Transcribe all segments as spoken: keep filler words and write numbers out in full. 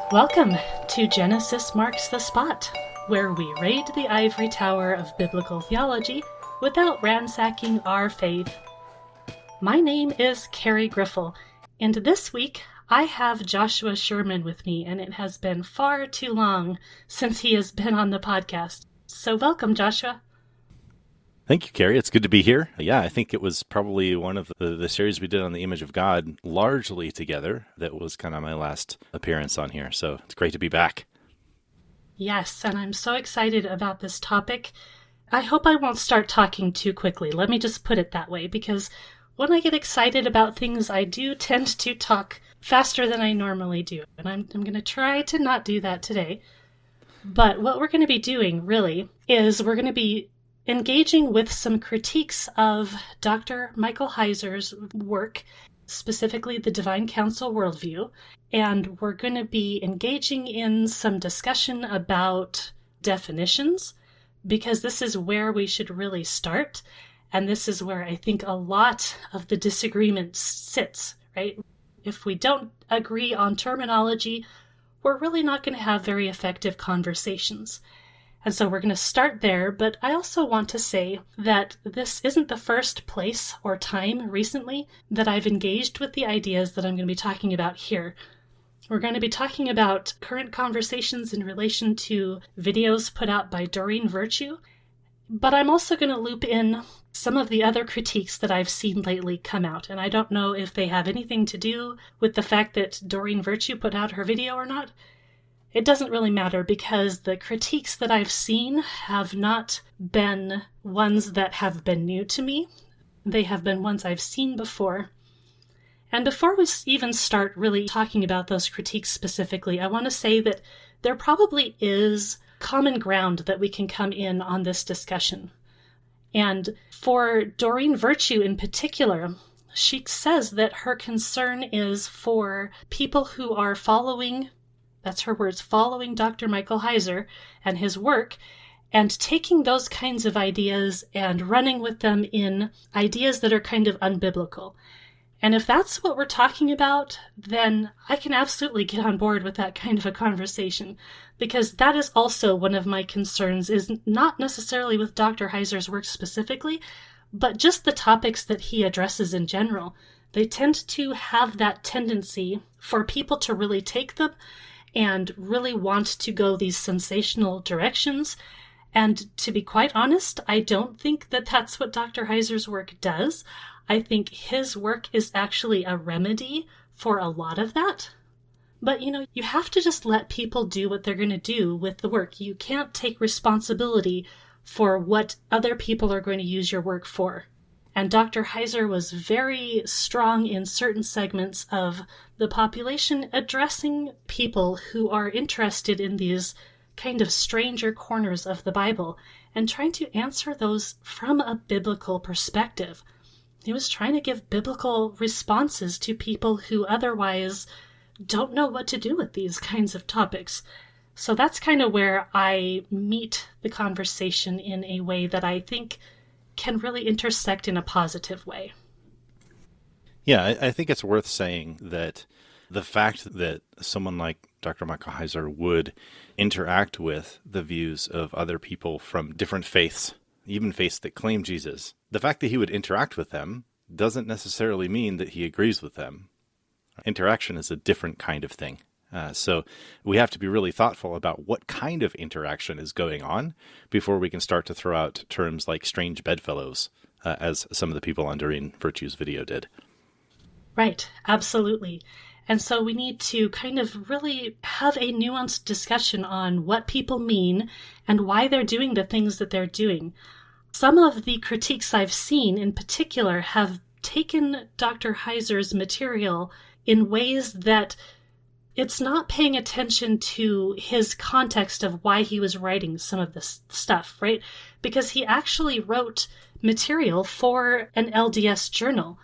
Welcome to Genesis Marks the Spot, where we raid the ivory tower of biblical theology without ransacking our faith. My name is Carrie Griffel, and this week I have Joshua Sherman with me, and it has been far too long since he has been on the podcast. So welcome, Joshua. Thank you, Carrie. It's good to be here. Yeah, I think it was probably one of the, the series we did on the image of God, largely together, that was kind of my last appearance on here. So it's great to be back. Yes, and I'm so excited about this topic. I hope I won't start talking too quickly. Let me just put it that way, because when I get excited about things, I do tend to talk faster than I normally do. And I'm, I'm going to try to not do that today. But what we're going to be doing, really, is we're going to be engaging with some critiques of Doctor Michael Heiser's work, specifically the Divine Council worldview, and we're going to be engaging in some discussion about definitions, because this is where we should really start, and this is where I think a lot of the disagreement sits, right? If we don't agree on terminology, we're really not going to have very effective conversations. And so we're going to start there, but I also want to say that this isn't the first place or time recently that I've engaged with the ideas that I'm going to be talking about here. We're going to be talking about current conversations in relation to videos put out by Doreen Virtue, but I'm also going to loop in some of the other critiques that I've seen lately come out, and I don't know if they have anything to do with the fact that Doreen Virtue put out her video or not. It doesn't really matter, because the critiques that I've seen have not been ones that have been new to me. They have been ones I've seen before. And before we even start really talking about those critiques specifically, I want to say that there probably is common ground that we can come in on this discussion. And for Doreen Virtue in particular, she says that her concern is for people who are following, that's her words, following Doctor Michael Heiser and his work, and taking those kinds of ideas and running with them in ideas that are kind of unbiblical. And if that's what we're talking about, then I can absolutely get on board with that kind of a conversation, because that is also one of my concerns, is not necessarily with Doctor Heiser's work specifically, but just the topics that he addresses in general. They tend to have that tendency for people to really take them and really want to go these sensational directions. And to be quite honest, I don't think that that's what Doctor Heiser's work does. I think his work is actually a remedy for a lot of that. But, you know, you have to just let people do what they're going to do with the work. You can't take responsibility for what other people are going to use your work for. And Doctor Heiser was very strong in certain segments of the population, addressing people who are interested in these kind of stranger corners of the Bible and trying to answer those from a biblical perspective. He was trying to give biblical responses to people who otherwise don't know what to do with these kinds of topics. So that's kind of where I meet the conversation in a way that I think can really intersect in a positive way. Yeah, I, I think it's worth saying that the fact that someone like Doctor Michael Heiser would interact with the views of other people from different faiths, even faiths that claim Jesus, the fact that he would interact with them doesn't necessarily mean that he agrees with them. Interaction is a different kind of thing. Uh, so we have to be really thoughtful about what kind of interaction is going on before we can start to throw out terms like strange bedfellows, uh, as some of the people on Doreen Virtue's video did. Right, absolutely. And so we need to kind of really have a nuanced discussion on what people mean and why they're doing the things that they're doing. Some of the critiques I've seen in particular have taken Doctor Heiser's material in ways that it's not paying attention to his context of why he was writing some of this stuff, right? Because he actually wrote material for an L D S journal.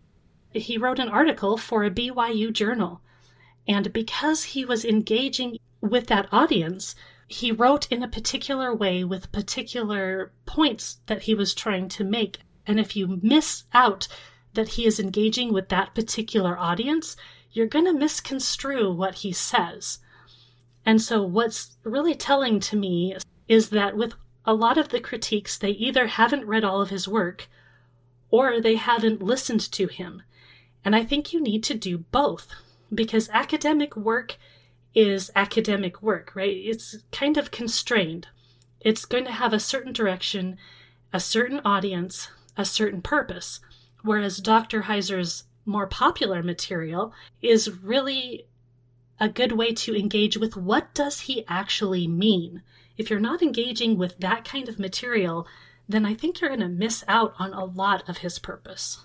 He wrote an article for a B Y U journal. And because he was engaging with that audience, he wrote in a particular way with particular points that he was trying to make. And if you miss out that he is engaging with that particular audience, you're going to misconstrue what he says. And so what's really telling to me is that with a lot of the critiques, they either haven't read all of his work or they haven't listened to him. And I think you need to do both, because academic work is academic work, right? It's kind of constrained. It's going to have a certain direction, a certain audience, a certain purpose, whereas Doctor Heiser's more popular material is really a good way to engage with what does he actually mean. If you're not engaging with that kind of material, then I think you're going to miss out on a lot of his purpose.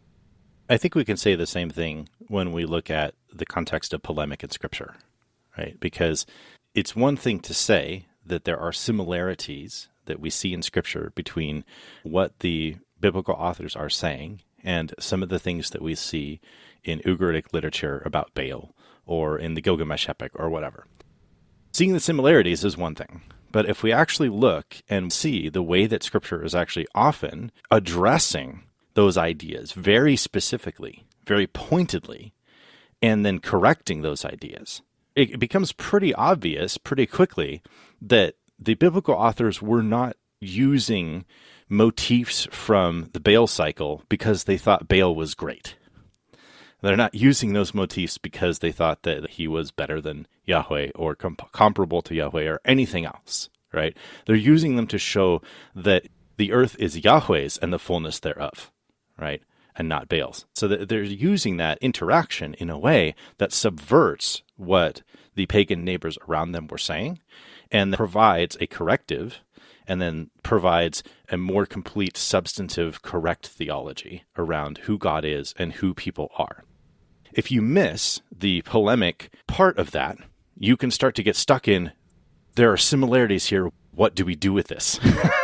I think we can say the same thing when we look at the context of polemic in Scripture, right? Because it's one thing to say that there are similarities that we see in Scripture between what the biblical authors are saying and some of the things that we see in Ugaritic literature about Baal or in the Gilgamesh epic or whatever. Seeing the similarities is one thing, but if we actually look and see the way that Scripture is actually often addressing those ideas very specifically, very pointedly, and then correcting those ideas, it becomes pretty obvious pretty quickly that the biblical authors were not using motifs from the Baal cycle because they thought Baal was great. They're not using those motifs because they thought that he was better than Yahweh or comp- comparable to Yahweh or anything else, right? They're using them to show that the earth is Yahweh's and the fullness thereof, right? And not Baal's. So that they're using that interaction in a way that subverts what the pagan neighbors around them were saying and provides a corrective and then provides a more complete, substantive, correct theology around who God is and who people are. If you miss the polemic part of that, you can start to get stuck in, there are similarities here, what do we do with this?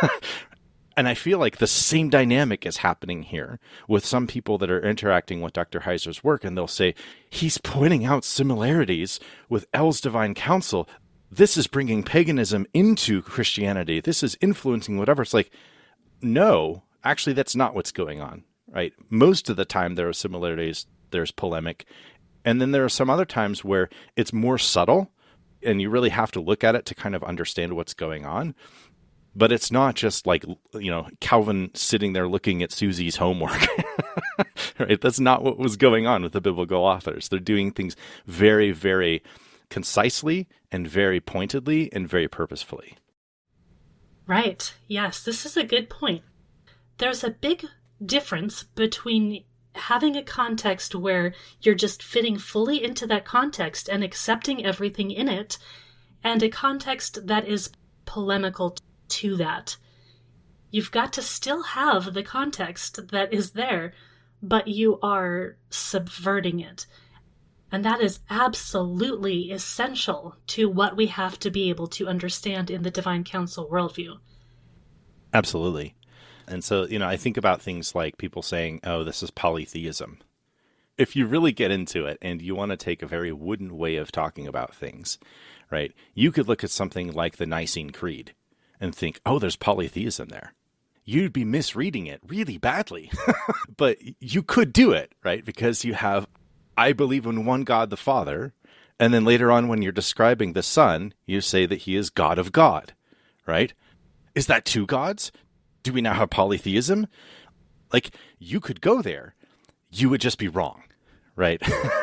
And I feel like the same dynamic is happening here with some people that are interacting with Doctor Heiser's work, and they'll say, he's pointing out similarities with El's divine counsel. This is bringing paganism into Christianity. This is influencing whatever. It's like, no, actually, that's not what's going on, right? Most of the time, there are similarities, there's polemic. And then there are some other times where it's more subtle, and you really have to look at it to kind of understand what's going on. But it's not just like, you know, Calvin sitting there looking at Susie's homework, right? That's not what was going on with the biblical authors. They're doing things very, very concisely and very pointedly and very purposefully. Right. Yes, this is a good point. There's a big difference between having a context where you're just fitting fully into that context and accepting everything in it, and a context that is polemical to that. You've got to still have the context that is there, but you are subverting it. And that is absolutely essential to what we have to be able to understand in the divine counsel worldview. Absolutely. And so, you know, I think about things like people saying, oh, this is polytheism. If you really get into it and you want to take a very wooden way of talking about things, right, you could look at something like the Nicene Creed and think, oh, there's polytheism there. You'd be misreading it really badly. But you could do it, right? Because you have, I believe in one God the Father, and then later on when you're describing the Son, you say that he is God of God, right? Is that two gods? Do we now have polytheism? Like, you could go there. You would just be wrong, right?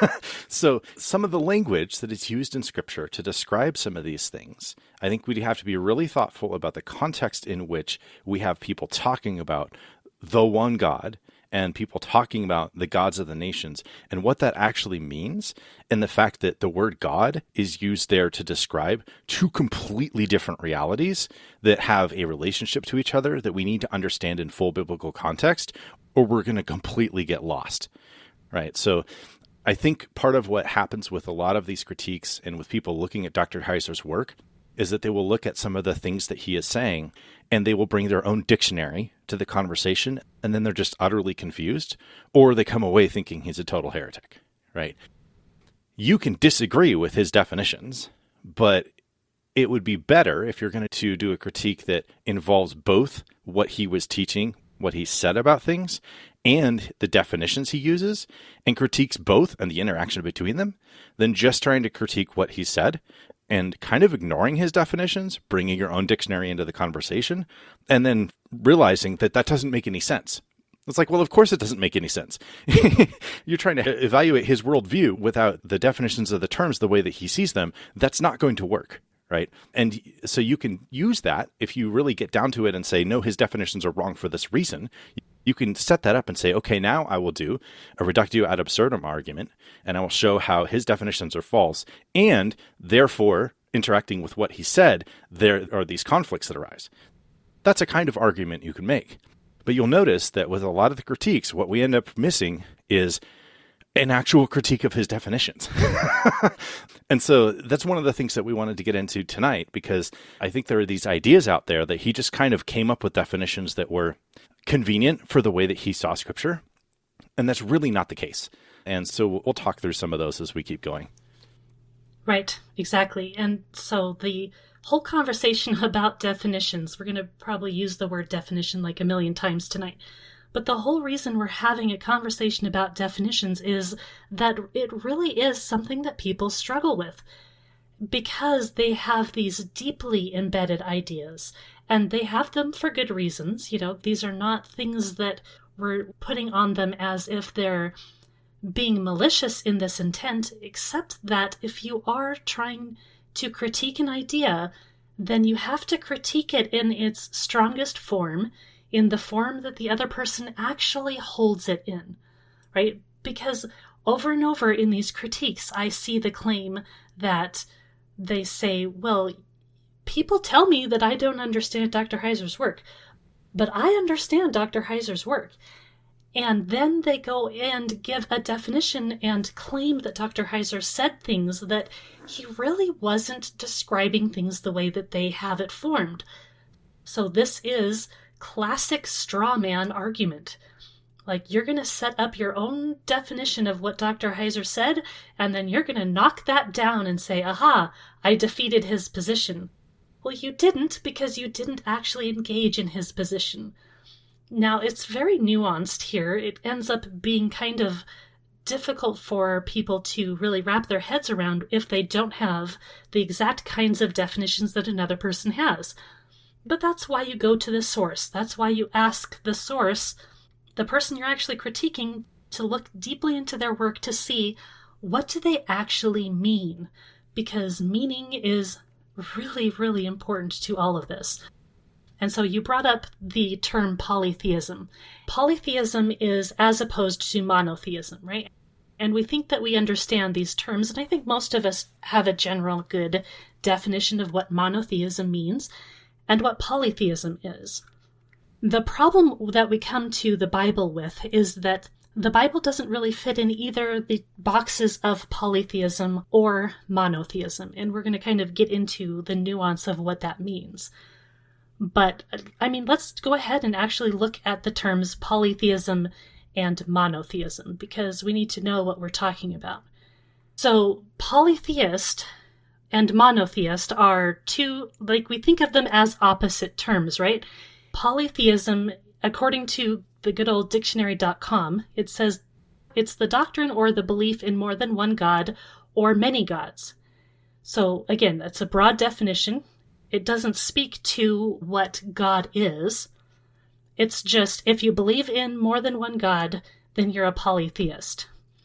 So some of the language that is used in Scripture to describe some of these things, I think we'd have to be really thoughtful about the context in which we have people talking about the one God and people talking about the gods of the nations and what that actually means, and the fact that the word God is used there to describe two completely different realities that have a relationship to each other that we need to understand in full biblical context, or we're going to completely get lost, right? So I think part of what happens with a lot of these critiques and with people looking at Doctor Heiser's work is that they will look at some of the things that he is saying and they will bring their own dictionary to the conversation, and then they're just utterly confused, or they come away thinking he's a total heretic, right? You can disagree with his definitions, but it would be better if you're going to do a critique that involves both what he was teaching, what he said about things, and the definitions he uses and critiques both and the interaction between them than just trying to critique what he said and kind of ignoring his definitions, bringing your own dictionary into the conversation, and then realizing that that doesn't make any sense. It's like, well, of course it doesn't make any sense. You're trying to evaluate his worldview without the definitions of the terms the way that he sees them. That's not going to work, right? And so you can use that if you really get down to it and say, no, his definitions are wrong for this reason. You can set that up and say, okay, now I will do a reductio ad absurdum argument, and I will show how his definitions are false, and therefore, interacting with what he said, there are these conflicts that arise. That's a kind of argument you can make. But you'll notice that with a lot of the critiques, what we end up missing is an actual critique of his definitions. And so that's one of the things that we wanted to get into tonight, because I think there are these ideas out there that he just kind of came up with definitions that were convenient for the way that he saw Scripture. And that's really not the case. And so we'll talk through some of those as we keep going. Right, exactly. And so the whole conversation about definitions, we're going to probably use the word definition like a million times tonight. But the whole reason we're having a conversation about definitions is that it really is something that people struggle with, because they have these deeply embedded ideas, and they have them for good reasons. You know, these are not things that we're putting on them as if they're being malicious in this intent, except that if you are trying to critique an idea, then you have to critique it in its strongest form, in the form that the other person actually holds it in, right? Because over and over in these critiques, I see the claim that they say, well, people tell me that I don't understand Doctor Heiser's work, but I understand Doctor Heiser's work. And then they go and give a definition and claim that Doctor Heiser said things that he really wasn't describing things the way that they have it formed. So this is classic straw man argument. Like, you're going to set up your own definition of what Doctor Heiser said, and then you're going to knock that down and say, aha, I defeated his position. Well, you didn't, because you didn't actually engage in his position. Now, it's very nuanced here. It ends up being kind of difficult for people to really wrap their heads around if they don't have the exact kinds of definitions that another person has. But that's why you go to the source. That's why you ask the source, the person you're actually critiquing, to look deeply into their work to see, what do they actually mean? Because meaning is really, really important to all of this. And so you brought up the term polytheism. Polytheism is as opposed to monotheism, right? And we think that we understand these terms, and I think most of us have a general good definition of what monotheism means and what polytheism is. The problem that we come to the Bible with is that the Bible doesn't really fit in either the boxes of polytheism or monotheism, and we're going to kind of get into the nuance of what that means. But, I mean, let's go ahead and actually look at the terms polytheism and monotheism, because we need to know what we're talking about. So, polytheist and monotheist are two, like, we think of them as opposite terms, right? Polytheism, according to the good old dictionary dot com, it says it's the doctrine or the belief in more than one God or many gods. So, again, that's a broad definition. It doesn't speak to what God is. It's just, if you believe in more than one God, then you're a polytheist.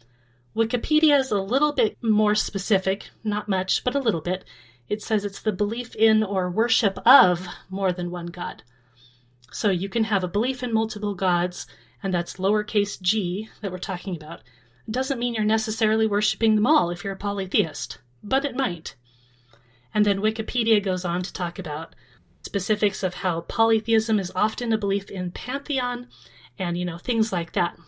Wikipedia is a little bit more specific, not much, but a little bit. It says it's the belief in or worship of more than one God. So you can have a belief in multiple gods, and that's lowercase g that we're talking about. It doesn't mean you're necessarily worshiping them all if you're a polytheist, but it might. And then Wikipedia goes on to talk about specifics of how polytheism is often a belief in pantheon and, you know, things like that.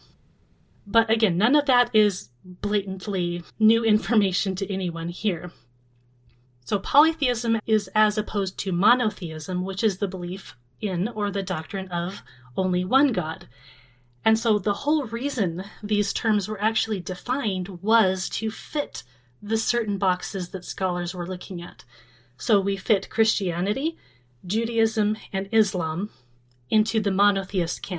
But again, none of that is blatantly new information to anyone here. So polytheism is as opposed to monotheism, which is the belief in or the doctrine of only one God. And so the whole reason these terms were actually defined was to fit the certain boxes that scholars were looking at. So we fit Christianity, Judaism, and Islam into the monotheist camp.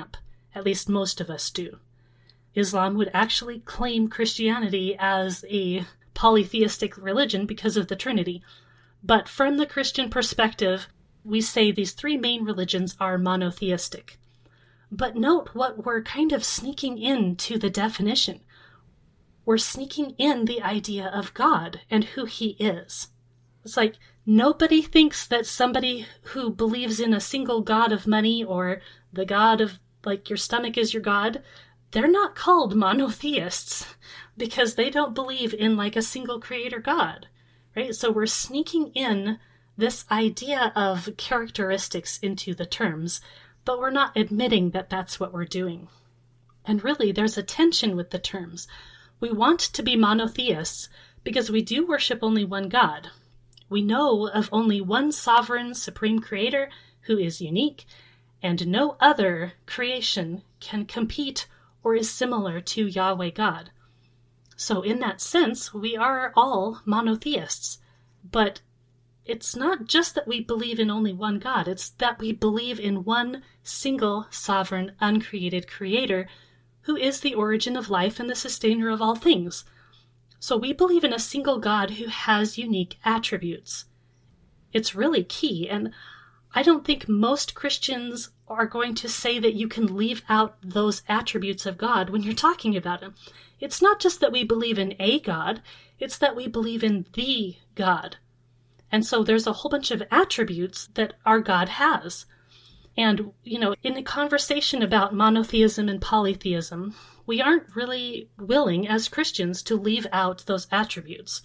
At least most of us do. Islam would actually claim Christianity as a polytheistic religion because of the Trinity. But from the Christian perspective, we say these three main religions are monotheistic. But note what we're kind of sneaking into the definition. We're sneaking in the idea of God and who he is. It's like nobody thinks that somebody who believes in a single god of money or the god of, like, your stomach is your god, they're not called monotheists because they don't believe in, like, a single creator God, right? So we're sneaking in this idea of characteristics into the terms, but we're not admitting that that's what we're doing. And really, there's a tension with the terms. We want to be monotheists because we do worship only one God. We know of only one sovereign supreme creator who is unique, and no other creation can compete or is similar to Yahweh God. So in that sense, we are all monotheists. But it's not just that we believe in only one God, it's that we believe in one single, sovereign, uncreated creator who is the origin of life and the sustainer of all things. So we believe in a single God who has unique attributes. It's really key, and I don't think most Christians are going to say that you can leave out those attributes of God when you're talking about him. It's not just that we believe in a God, it's that we believe in the God. And so there's a whole bunch of attributes that our God has. And, you know, in a conversation about monotheism and polytheism, we aren't really willing as Christians to leave out those attributes.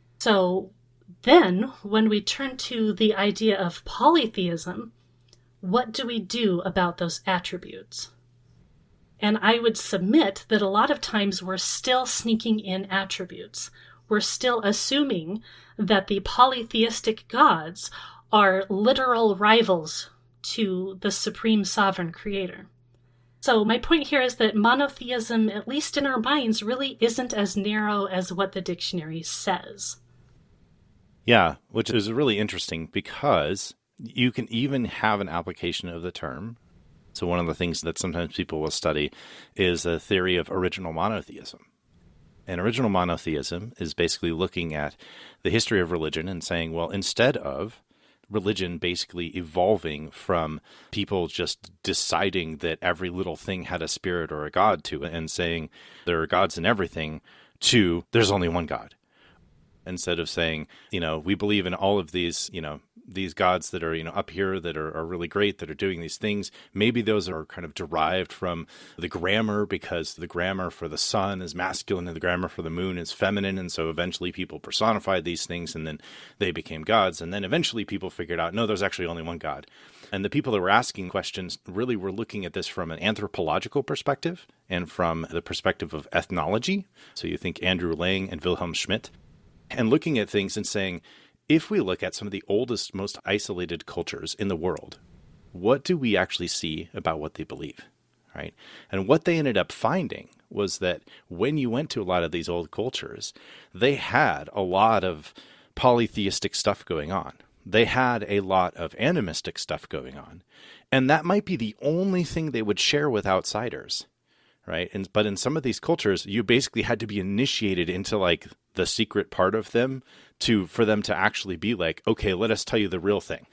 So then, when we turn to the idea of polytheism, what do we do about those attributes? And I would submit that a lot of times we're still sneaking in attributes. We're still assuming that the polytheistic gods are literal rivals to the supreme sovereign creator. So my point here is that monotheism, at least in our minds, really isn't as narrow as what the dictionary says. Yeah, which is really interesting because you can even have an application of the term. So one of the things that sometimes people will study is a theory of original monotheism. And original monotheism is basically looking at the history of religion and saying, well, instead of religion basically evolving from people just deciding that every little thing had a spirit or a god to it and saying there are gods in everything, to there's only one God. Instead of saying, you know, we believe in all of these, you know, these gods that are, you know, up here that are, are really great, that are doing these things. Maybe those are kind of derived from the grammar because the grammar for the sun is masculine and the grammar for the moon is feminine. And so eventually people personified these things and then they became gods. And then eventually people figured out, no, there's actually only one God. And the people that were asking questions really were looking at this from an anthropological perspective and from the perspective of ethnology. So you think Andrew Lang and Wilhelm Schmidt, and looking at things and saying, if we look at some of the oldest, most isolated cultures in the world, what do we actually see about what they believe, right? And what they ended up finding was that when you went to a lot of these old cultures, they had a lot of polytheistic stuff going on. They had a lot of animistic stuff going on. And that might be the only thing they would share with outsiders, right? And but in some of these cultures, you basically had to be initiated into like the secret part of them to for them to actually be like, okay, let us tell you the real thing.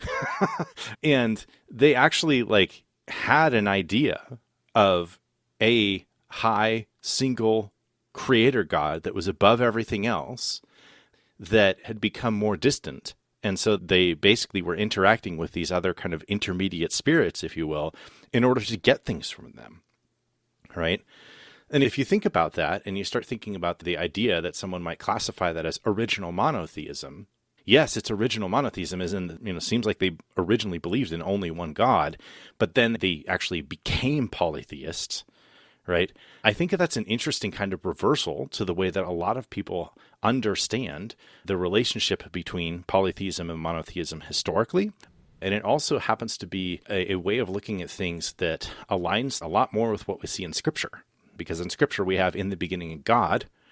And they actually like had an idea of a high single creator God that was above everything else that had become more distant. And so they basically were interacting with these other kind of intermediate spirits, if you will, in order to get things from them, right? And if you think about that and you start thinking about the idea that someone might classify that as original monotheism, yes, it's original monotheism, as in, you know, seems like they originally believed in only one God, but then they actually became polytheists, right? I think that's an interesting kind of reversal to the way that a lot of people understand the relationship between polytheism and monotheism historically. And it also happens to be a, a way of looking at things that aligns a lot more with what we see in Scripture. Because in Scripture we have in the beginning God,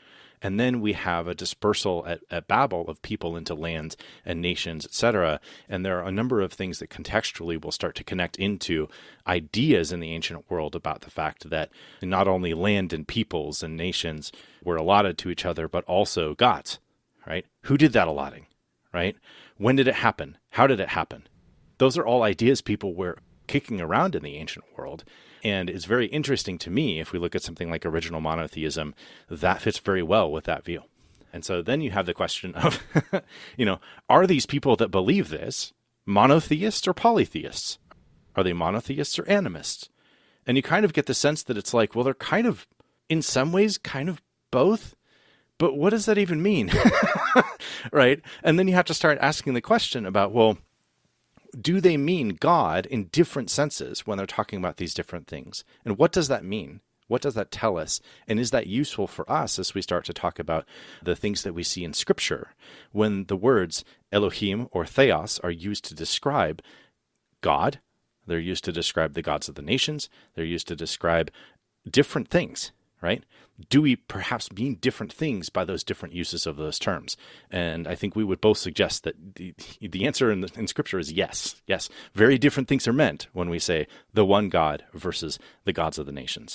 And then we have a dispersal at, at Babel of people into lands and nations, et cetera. And there are a number of things that contextually will start to connect into ideas in the ancient world about the fact that not only land and peoples and nations were allotted to each other, but also gods, right? Who did that allotting, right? When did it happen? How did it happen? Those are all ideas people were kicking around in the ancient world. And it's very interesting to me, if we look at something like original monotheism, that fits very well with that view. And so then you have the question of, you know, are these people that believe this monotheists or polytheists? Are they monotheists or animists? And you kind of get the sense that it's like, well, they're kind of, in some ways, kind of both. But what does that even mean? Right? And then you have to start asking the question about, well, do they mean God in different senses when they're talking about these different things? And what does that mean? What does that tell us? And is that useful for us as we start to talk about the things that we see in Scripture when the words Elohim or Theos are used to describe God? They're used to describe the gods of the nations. They're used to describe different things, right? Do we perhaps mean different things by those different uses of those terms? And I think we would both suggest that the, the answer in, the, in Scripture is yes. Yes, very different things are meant when we say the one God versus the gods of the nations.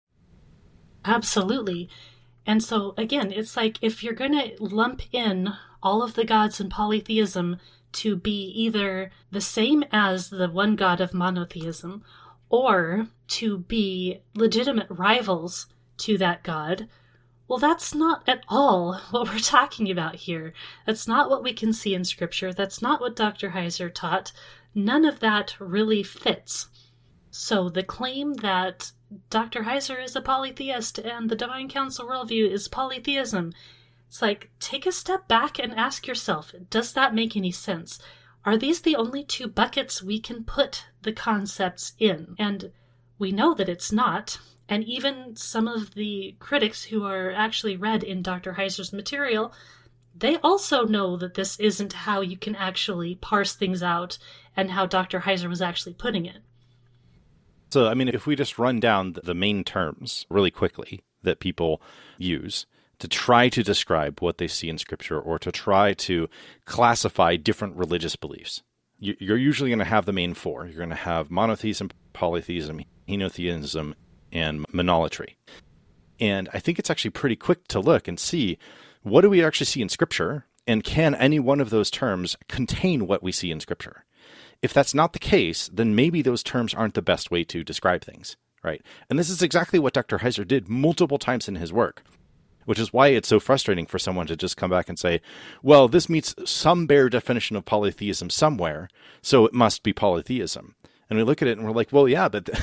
Absolutely. And so, again, it's like if you're going to lump in all of the gods in polytheism to be either the same as the one God of monotheism or to be legitimate rivals to that God, well, that's not at all what we're talking about here. That's not what we can see in Scripture. That's not what Doctor Heiser taught. None of that really fits. So the claim that Doctor Heiser is a polytheist and the Divine Council worldview is polytheism, it's like, take a step back and ask yourself, does that make any sense? Are these the only two buckets we can put the concepts in? And we know that it's not. And even some of the critics who are actually read in Doctor Heiser's material, they also know that this isn't how you can actually parse things out and how Doctor Heiser was actually putting it. So, I mean, if we just run down the main terms really quickly that people use to try to describe what they see in Scripture or to try to classify different religious beliefs, you're usually going to have the main four. You're going to have monotheism, polytheism, henotheism, and monolatry. And I think it's actually pretty quick to look and see, what do we actually see in Scripture, and can any one of those terms contain what we see in Scripture? If that's not the case, then maybe those terms aren't the best way to describe things, right? And this is exactly what Doctor Heiser did multiple times in his work, which is why it's so frustrating for someone to just come back and say, well, this meets some bare definition of polytheism somewhere, so it must be polytheism. And we look at it and we're like, well, yeah, but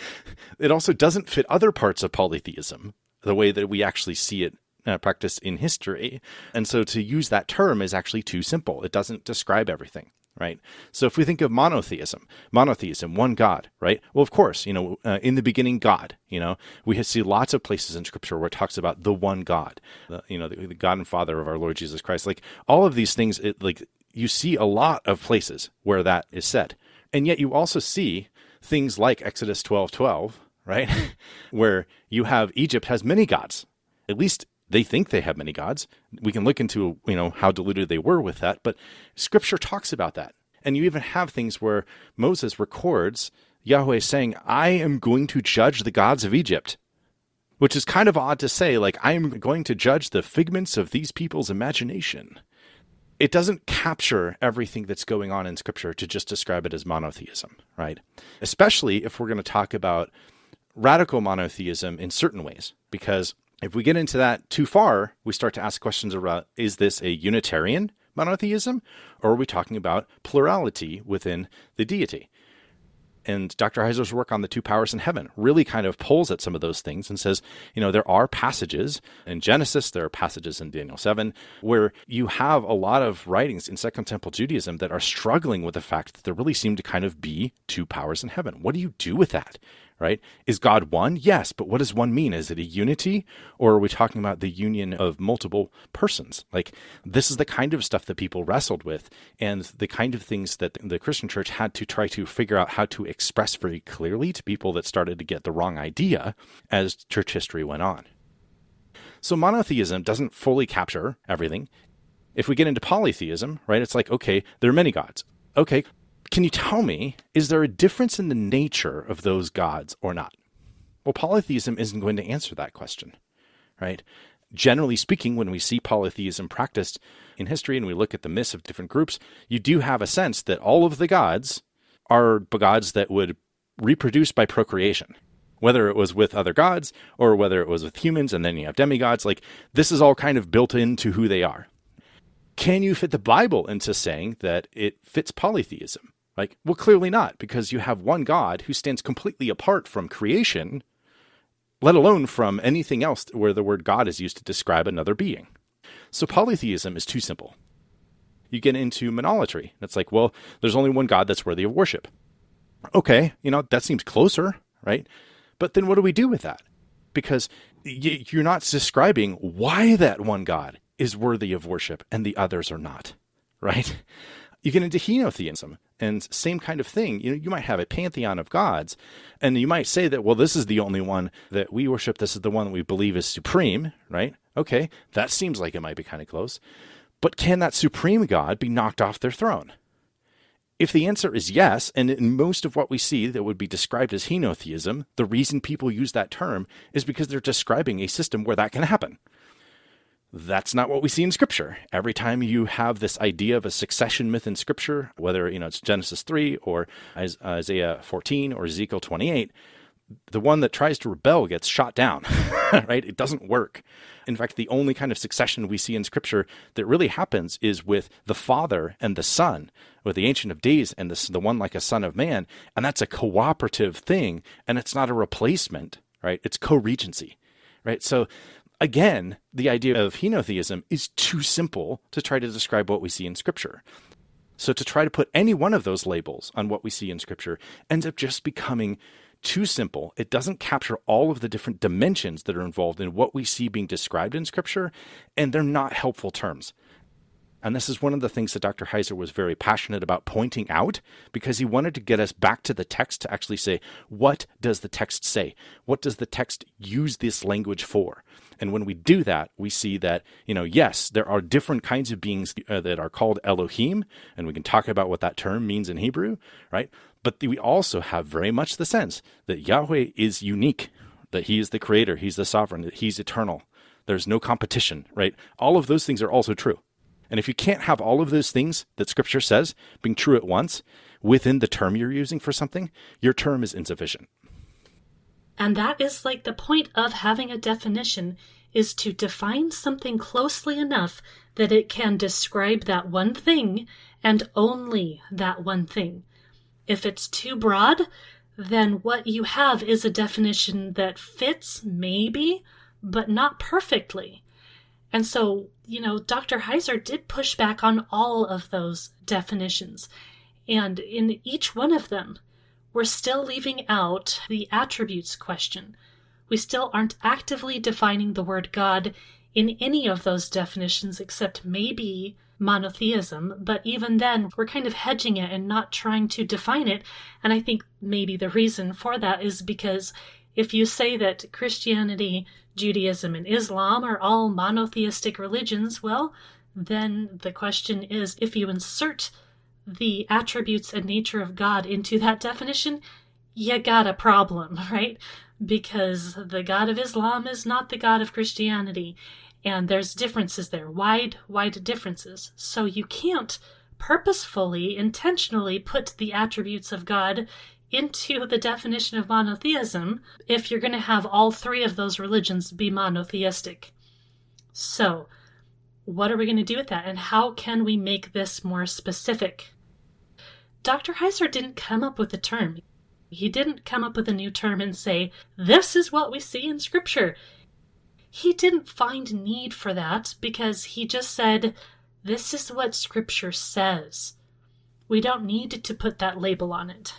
it also doesn't fit other parts of polytheism, the way that we actually see it uh, practiced in history. And so to use that term is actually too simple. It doesn't describe everything, right? So if we think of monotheism, monotheism, one God, right? Well, of course, you know, uh, in the beginning, God, you know, we see lots of places in Scripture where it talks about the one God, the, you know, the, the God and Father of our Lord Jesus Christ. Like all of these things, it, like you see a lot of places where that is said. And yet you also see things like Exodus twelve twelve, right? Where you have Egypt has many gods. At least they think they have many gods. We can look into, you know, how deluded they were with that, but Scripture talks about that. And you even have things where Moses records Yahweh saying, I am going to judge the gods of Egypt, which is kind of odd to say, like, I am going to judge the figments of these people's imagination. It doesn't capture everything that's going on in Scripture to just describe it as monotheism, right? Especially if we're going to talk about radical monotheism in certain ways, because if we get into that too far, we start to ask questions about, is this a Unitarian monotheism, or are we talking about plurality within the deity? And Doctor Heiser's work on the two powers in heaven really kind of pulls at some of those things and says, you know, there are passages in Genesis, there are passages in Daniel seven, where you have a lot of writings in Second Temple Judaism that are struggling with the fact that there really seem to kind of be two powers in heaven. What do you do with that? Right? Is God one? Yes, but what does one mean? Is it a unity, or are we talking about the union of multiple persons? Like, this is the kind of stuff that people wrestled with, and the kind of things that the Christian church had to try to figure out how to express very clearly to people that started to get the wrong idea as church history went on. So monotheism doesn't fully capture everything. If we get into polytheism, right, it's like, okay, there are many gods. Okay, can you tell me, is there a difference in the nature of those gods or not? Well, polytheism isn't going to answer that question, right? Generally speaking, when we see polytheism practiced in history and we look at the myths of different groups, you do have a sense that all of the gods are gods that would reproduce by procreation, whether it was with other gods or whether it was with humans, and then you have demigods. Like, this is all kind of built into who they are. Can you fit the Bible into saying that it fits polytheism? Like, well, clearly not, because you have one God who stands completely apart from creation, let alone from anything else where the word God is used to describe another being. So polytheism is too simple. You get into monolatry. It's like, well, there's only one God that's worthy of worship. Okay, you know, that seems closer, right? But then what do we do with that? Because y- you're not describing why that one God is worthy of worship and the others are not, right? You get into henotheism, and same kind of thing. You know, you might have a pantheon of gods, and you might say that, well, this is the only one that we worship. This is the one that we believe is supreme, right? Okay, that seems like it might be kind of close. But can that supreme God be knocked off their throne? If the answer is yes, and in most of what we see that would be described as henotheism, the reason people use that term is because they're describing a system where that can happen. That's not what we see in Scripture. Every time you have this idea of a succession myth in Scripture, whether you know it's Genesis three or Isaiah fourteen or Ezekiel twenty-eight, the one that tries to rebel gets shot down, right? It doesn't work. In fact, the only kind of succession we see in Scripture that really happens is with the Father and the Son, with the Ancient of Days and the, the one like a Son of Man, and that's a cooperative thing, and it's not a replacement, right? It's co-regency, right? So again, the idea of henotheism is too simple to try to describe what we see in Scripture. So to try to put any one of those labels on what we see in Scripture ends up just becoming too simple. It doesn't capture all of the different dimensions that are involved in what we see being described in Scripture, and they're not helpful terms. And this is one of the things that Doctor Heiser was very passionate about pointing out, because he wanted to get us back to the text to actually say, what does the text say? What does the text use this language for? And when we do that, we see that, you know, yes, there are different kinds of beings uh, that are called Elohim, and we can talk about what that term means in Hebrew, right? But we also have very much the sense that Yahweh is unique, that he is the creator, he's the sovereign, that he's eternal. There's no competition, right? All of those things are also true. And if you can't have all of those things that Scripture says being true at once within the term you're using for something, your term is insufficient. And that is like the point of having a definition, is to define something closely enough that it can describe that one thing and only that one thing. If it's too broad, then what you have is a definition that fits, maybe, but not perfectly. And so, you know, Doctor Heiser did push back on all of those definitions. And in each one of them, we're still leaving out the attributes question. We still aren't actively defining the word God in any of those definitions except maybe monotheism, but even then we're kind of hedging it and not trying to define it. And I think maybe the reason for that is because if you say that Christianity, Judaism, and Islam are all monotheistic religions, well, then the question is, if you insert the attributes and nature of God into that definition, you got a problem, right? Because the God of Islam is not the God of Christianity, and there's differences there, wide, wide differences. So you can't purposefully, intentionally put the attributes of God into the definition of monotheism if you're going to have all three of those religions be monotheistic. So, what are we going to do with that, and how can we make this more specific? Doctor Heiser didn't come up with a term. He didn't come up with a new term and say, this is what we see in Scripture. He didn't find need for that because he just said, this is what Scripture says. We don't need to put that label on it.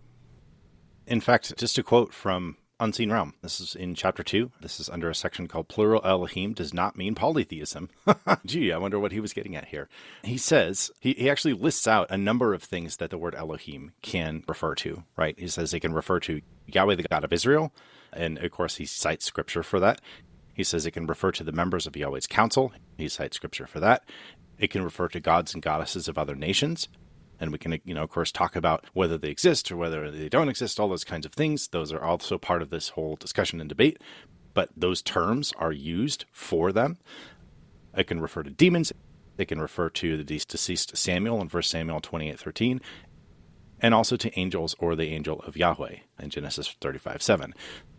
In fact, just a quote from Unseen Realm. This is in chapter two. This is under a section called Plural Elohim Does Not Mean Polytheism. Gee, I wonder what he was getting at here. He says, he, he actually lists out a number of things that the word Elohim can refer to, right? He says it can refer to Yahweh, the God of Israel. And of course, he cites Scripture for that. He says it can refer to the members of Yahweh's council. He cites scripture for that. It can refer to gods and goddesses of other nations. And we can, you know, of course, talk about whether they exist or whether they don't exist, all those kinds of things. Those are also part of this whole discussion and debate. But those terms are used for them. It can refer to demons. It can refer to the deceased Samuel in First Samuel twenty-eight thirteen, and also to angels or the angel of Yahweh in Genesis thirty-five seven.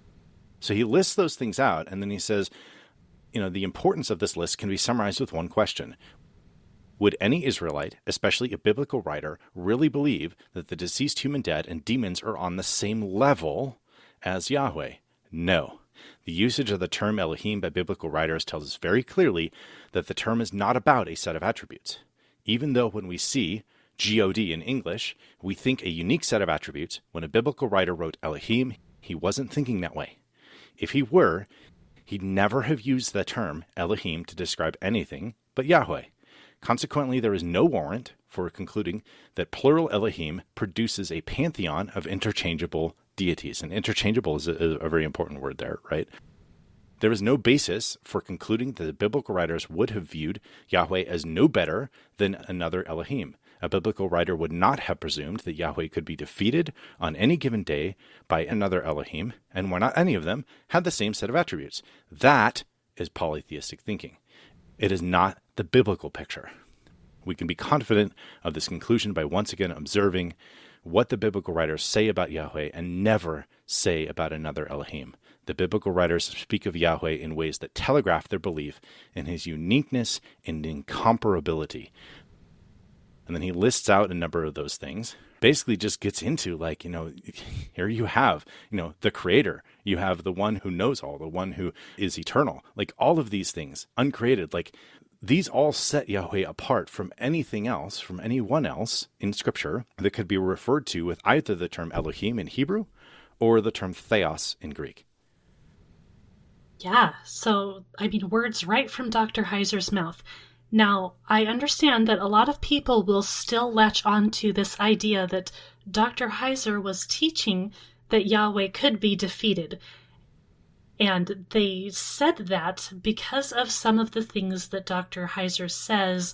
So he lists those things out, and then he says, you know, the importance of this list can be summarized with one question. Would any Israelite, especially a biblical writer, really believe that the deceased human dead and demons are on the same level as Yahweh? No. The usage of the term Elohim by biblical writers tells us very clearly that the term is not about a set of attributes. Even though when we see G O D in English, we think a unique set of attributes, when a biblical writer wrote Elohim, he wasn't thinking that way. If he were, he'd never have used the term Elohim to describe anything but Yahweh. Consequently, there is no warrant for concluding that plural Elohim produces a pantheon of interchangeable deities. And interchangeable is a, a very important word there, right? There is no basis for concluding that the biblical writers would have viewed Yahweh as no better than another Elohim. A biblical writer would not have presumed that Yahweh could be defeated on any given day by another Elohim, and why not any of them had the same set of attributes. That is polytheistic thinking. It is not the biblical picture. We can be confident of this conclusion by once again observing what the biblical writers say about Yahweh and never say about another Elohim. The biblical writers speak of Yahweh in ways that telegraph their belief in his uniqueness and incomparability. And then he lists out a number of those things, basically just gets into like, you know, here you have, you know, the creator, you have the one who knows all, the one who is eternal, like all of these things, uncreated, like these all set Yahweh apart from anything else, from anyone else in scripture that could be referred to with either the term Elohim in Hebrew or the term theos in Greek. Yeah, so, I mean, words right from Doctor Heiser's mouth. Now, I understand that a lot of people will still latch on to this idea that Doctor Heiser was teaching that Yahweh could be defeated. And they said that because of some of the things that Doctor Heiser says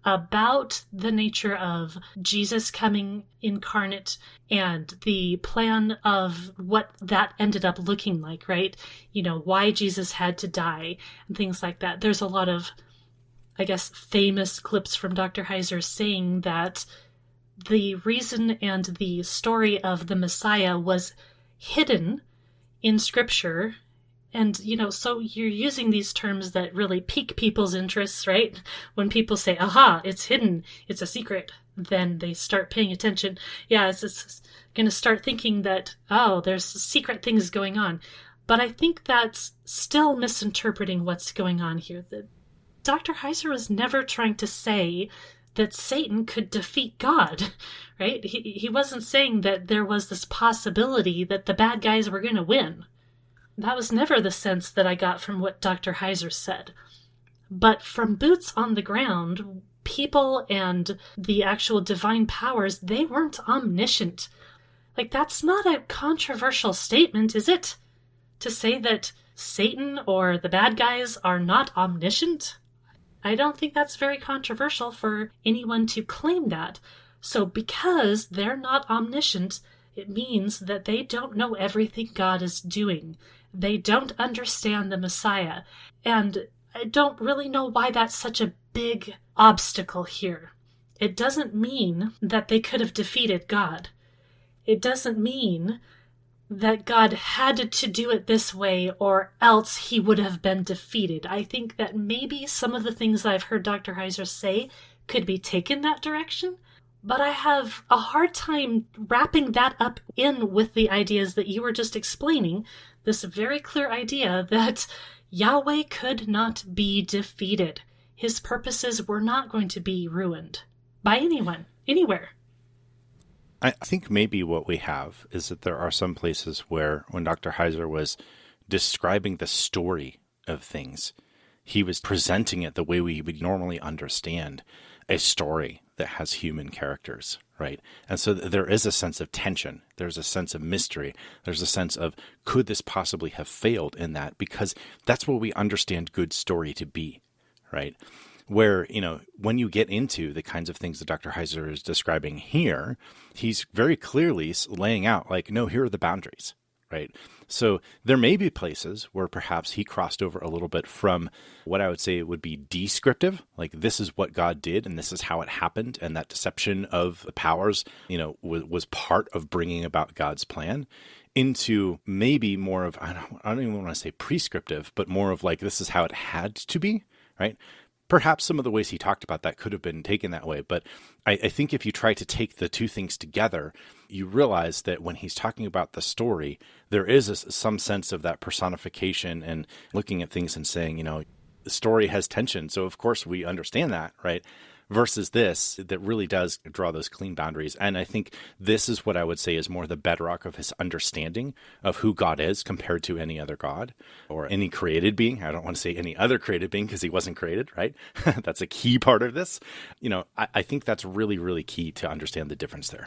about the nature of Jesus coming incarnate and the plan of what that ended up looking like, right? You know, why Jesus had to die and things like that. There's a lot of, I guess, famous clips from Doctor Heiser saying that the reason and the story of the Messiah was hidden in Scripture. And, you know, so you're using these terms that really pique people's interests, right? When people say, aha, it's hidden, it's a secret, then they start paying attention. Yeah, it's, it's going to start thinking that, oh, there's secret things going on. But I think that's still misinterpreting what's going on here. The, Doctor Heiser was never trying to say that Satan could defeat God, right? He, he wasn't saying that there was this possibility that the bad guys were going to win. That was never the sense that I got from what Doctor Heiser said. But from boots on the ground, people and the actual divine powers, they weren't omniscient. Like, that's not a controversial statement, is it? To say that Satan or the bad guys are not omniscient? I don't think that's very controversial for anyone to claim that. So because they're not omniscient, it means that they don't know everything God is doing. They don't understand the Messiah. And I don't really know why that's such a big obstacle here. It doesn't mean that they could have defeated God. It doesn't mean that God had to do it this way or else he would have been defeated. I think that maybe some of the things I've heard Doctor Heiser say could be taken that direction, but I have a hard time wrapping that up in with the ideas that you were just explaining, this very clear idea that Yahweh could not be defeated. His purposes were not going to be ruined by anyone, anywhere. I think maybe what we have is that there are some places where when Doctor Heiser was describing the story of things, he was presenting it the way we would normally understand a story that has human characters, right? And so there is a sense of tension. There's a sense of mystery. There's a sense of, could this possibly have failed in that? Because that's what we understand good story to be, right? Where, you know, when you get into the kinds of things that Doctor Heiser is describing here, he's very clearly laying out, like, no, here are the boundaries, right? So there may be places where perhaps he crossed over a little bit from what I would say would be descriptive, like this is what God did and this is how it happened, and that deception of the powers, you know, was, was part of bringing about God's plan, into maybe more of, I don't, I don't even want to say prescriptive, but more of like, this is how it had to be, right? Perhaps some of the ways he talked about that could have been taken that way. But I, I think if you try to take the two things together, you realize that when he's talking about the story, there is a, some sense of that personification and looking at things and saying, you know, the story has tension. So of course we understand that, right? Versus this, that really does draw those clean boundaries. And I think this is what I would say is more the bedrock of his understanding of who God is compared to any other God or any created being. I don't want to say any other created being because he wasn't created, right? That's a key part of this. You know, I, I think that's really, really key to understand the difference there.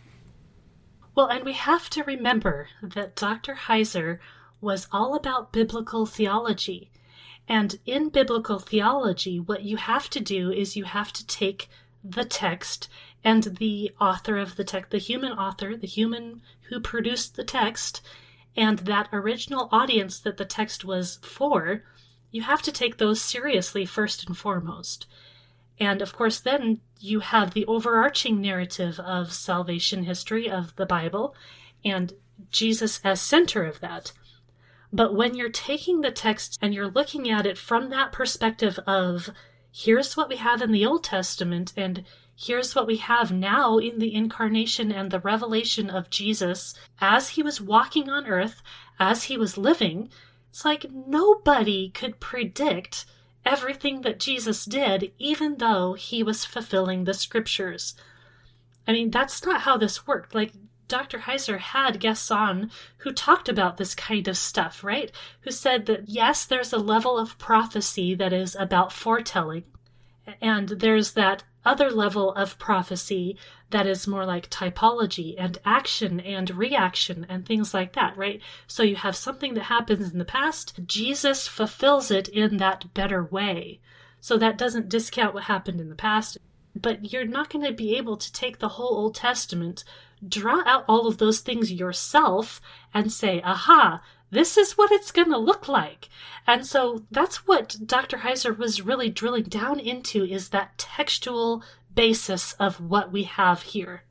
Well, and we have to remember that Doctor Heiser was all about biblical theology. And in biblical theology, what you have to do is you have to take the text and the author of the text, the human author, the human who produced the text, and that original audience that the text was for, you have to take those seriously first and foremost. And of course, then you have the overarching narrative of salvation history of the Bible and Jesus as center of that. But when you're taking the text and you're looking at it from that perspective of, here's what we have in the Old Testament, and here's what we have now in the incarnation and the revelation of Jesus as he was walking on earth, as he was living, it's like nobody could predict everything that Jesus did, even though he was fulfilling the scriptures. I mean, that's not how this worked. Like, Doctor Heiser had guests on who talked about this kind of stuff, right? Who said that, yes, there's a level of prophecy that is about foretelling, and there's that other level of prophecy that is more like typology and action and reaction and things like that, right? So you have something that happens in the past, Jesus fulfills it in that better way. So that doesn't discount what happened in the past, but you're not going to be able to take the whole Old Testament, draw out all of those things yourself and say, aha, this is what it's going to look like. And so that's what Doctor Heiser was really drilling down into, is that textual basis of what we have here.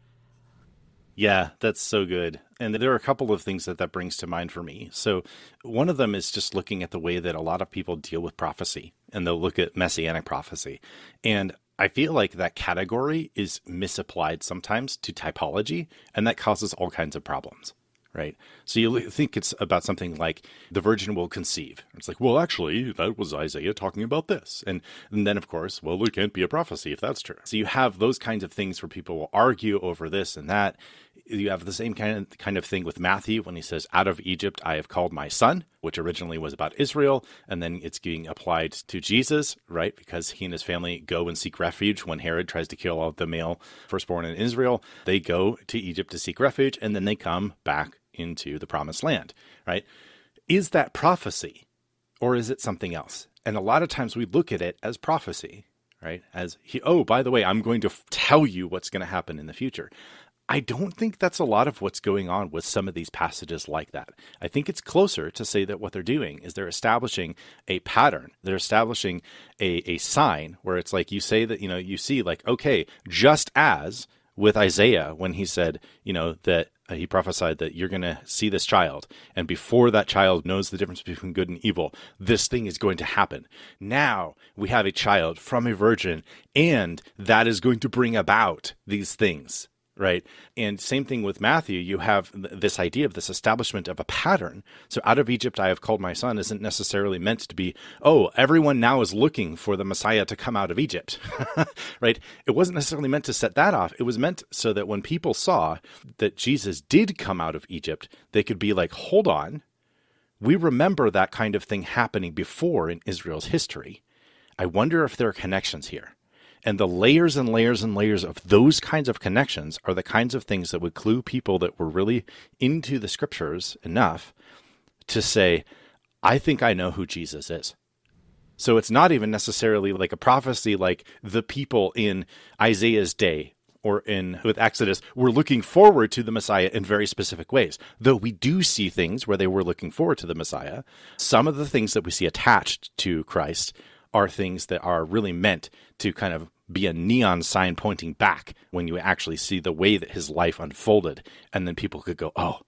Yeah, that's so good. And there are a couple of things that that brings to mind for me. So one of them is just looking at the way that a lot of people deal with prophecy, and they'll look at messianic prophecy. And I feel like that category is misapplied sometimes to typology, and that causes all kinds of problems, right? So you think it's about something like the virgin will conceive. It's like, well, actually, that was Isaiah talking about this. And, and then, of course, well, it can't be a prophecy if that's true. So you have those kinds of things where people will argue over this and that. You have the same kind of, kind of thing with Matthew when he says, out of Egypt I have called my son, which originally was about Israel, and then it's being applied to Jesus, right? Because he and his family go and seek refuge when Herod tries to kill all the male firstborn in Israel. They go to Egypt to seek refuge, and then they come back into the promised land, right? Is that prophecy, or is it something else? And a lot of times we look at it as prophecy, right? As, he, oh, by the way, I'm going to f- tell you what's going to happen in the future. I don't think that's a lot of what's going on with some of these passages like that. I think it's closer to say that what they're doing is they're establishing a pattern. They're establishing a, a sign where it's like you say that, you know, you see like, okay, just as with Isaiah when he said, you know, that uh, he prophesied that you're going to see this child, and before that child knows the difference between good and evil, this thing is going to happen. Now we have a child from a virgin, and that is going to bring about these things. Right. And same thing with Matthew. You have th- this idea of this establishment of a pattern. So out of Egypt I have called my son isn't necessarily meant to be, oh, everyone now is looking for the Messiah to come out of Egypt. Right. It wasn't necessarily meant to set that off. It was meant so that when people saw that Jesus did come out of Egypt, they could be like, hold on. We remember that kind of thing happening before in Israel's history. I wonder if there are connections here. And the layers and layers and layers of those kinds of connections are the kinds of things that would clue people that were really into the scriptures enough to say, I think I know who Jesus is. So it's not even necessarily like a prophecy like the people in Isaiah's day or in with Exodus were looking forward to the Messiah in very specific ways. Though we do see things where they were looking forward to the Messiah, some of the things that we see attached to Christ are things that are really meant to kind of be a neon sign pointing back when you actually see the way that his life unfolded. And then people could go, oh,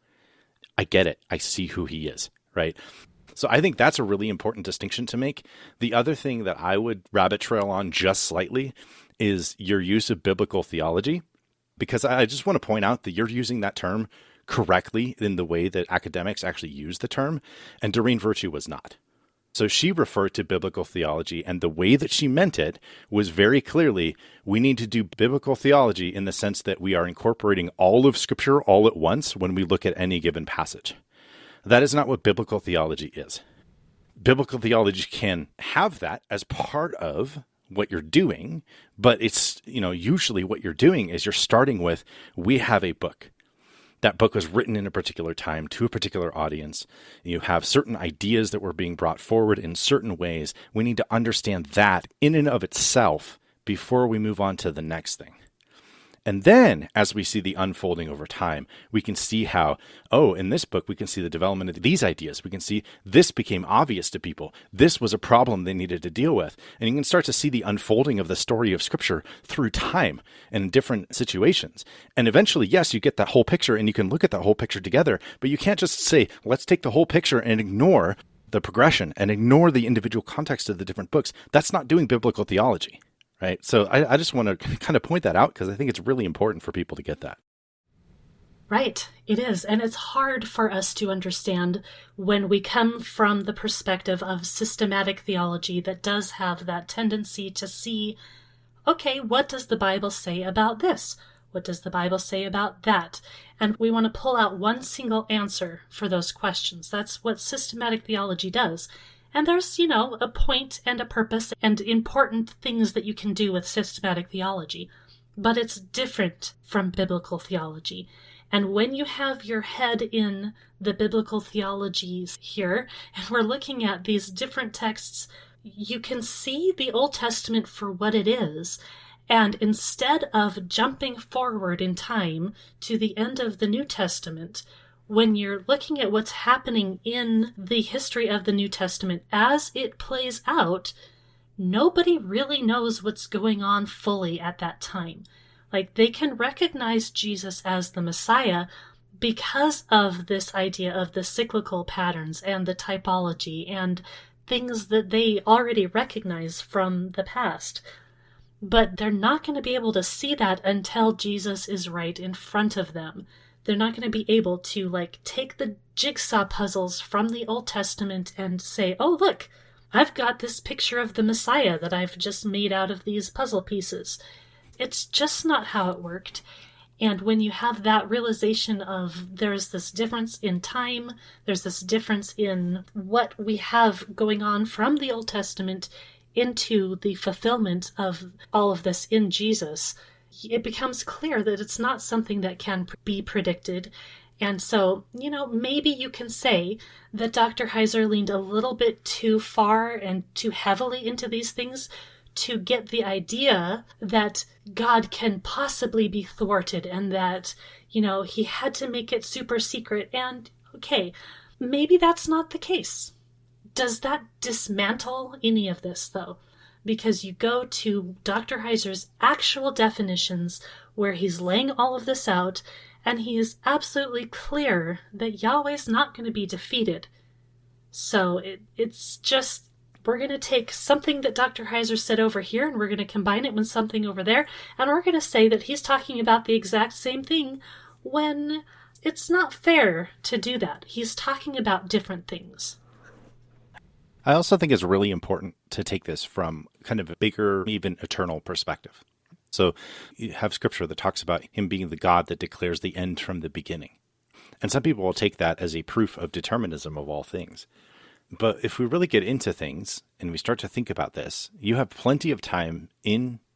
I get it. I see who he is, right? So I think that's a really important distinction to make. The other thing that I would rabbit trail on just slightly is your use of biblical theology, because I just want to point out that you're using that term correctly in the way that academics actually use the term, and Doreen Virtue was not. So she referred to biblical theology, and the way that she meant it was very clearly, we need to do biblical theology in the sense that we are incorporating all of Scripture all at once when we look at any given passage. That is not what biblical theology is. Biblical theology can have that as part of what you're doing, but it's, you know, usually what you're doing is you're starting with, we have a book. That book was written in a particular time to a particular audience. You have certain ideas that were being brought forward in certain ways. We need to understand that in and of itself before we move on to the next thing. And then, as we see the unfolding over time, we can see how, oh, in this book, we can see the development of these ideas. We can see this became obvious to people. This was a problem they needed to deal with. And you can start to see the unfolding of the story of Scripture through time and in different situations. And eventually, yes, you get that whole picture and you can look at that whole picture together, but you can't just say, let's take the whole picture and ignore the progression and ignore the individual context of the different books. That's not doing biblical theology. Right. So I, I just want to kind of point that out because I think it's really important for people to get that. Right. It is. And it's hard for us to understand when we come from the perspective of systematic theology that does have that tendency to see, okay, what does the Bible say about this? What does the Bible say about that? And we want to pull out one single answer for those questions. That's what systematic theology does. And there's, you know, a point and a purpose and important things that you can do with systematic theology. But it's different from biblical theology. And when you have your head in the biblical theologies here, and we're looking at these different texts, you can see the Old Testament for what it is. And instead of jumping forward in time to the end of the New Testament, when you're looking at what's happening in the history of the New Testament as it plays out, nobody really knows what's going on fully at that time. Like, they can recognize Jesus as the Messiah because of this idea of the cyclical patterns and the typology and things that they already recognize from the past. But they're not going to be able to see that until Jesus is right in front of them. They're not going to be able to, like, take the jigsaw puzzles from the Old Testament and say, oh, look, I've got this picture of the Messiah that I've just made out of these puzzle pieces. It's just not how it worked. And when you have that realization of there's this difference in time, there's this difference in what we have going on from the Old Testament into the fulfillment of all of this in Jesus, it becomes clear that it's not something that can be predicted. And so, you know, maybe you can say that Doctor Heiser leaned a little bit too far and too heavily into these things to get the idea that God can possibly be thwarted and that, you know, he had to make it super secret. And, okay, maybe that's not the case. Does that dismantle any of this, though? Because you go to Doctor Heiser's actual definitions where he's laying all of this out, and he is absolutely clear that Yahweh's not going to be defeated. So it, it's just, we're going to take something that Doctor Heiser said over here, and we're going to combine it with something over there, and we're going to say that he's talking about the exact same thing when it's not fair to do that. He's talking about different things. I also think it's really important to take this from kind of a bigger, even eternal perspective. So you have scripture that talks about him being the God that declares the end from the beginning. And some people will take that as a proof of determinism of all things. But if we really get into things and we start to think about this, you have plenty of time in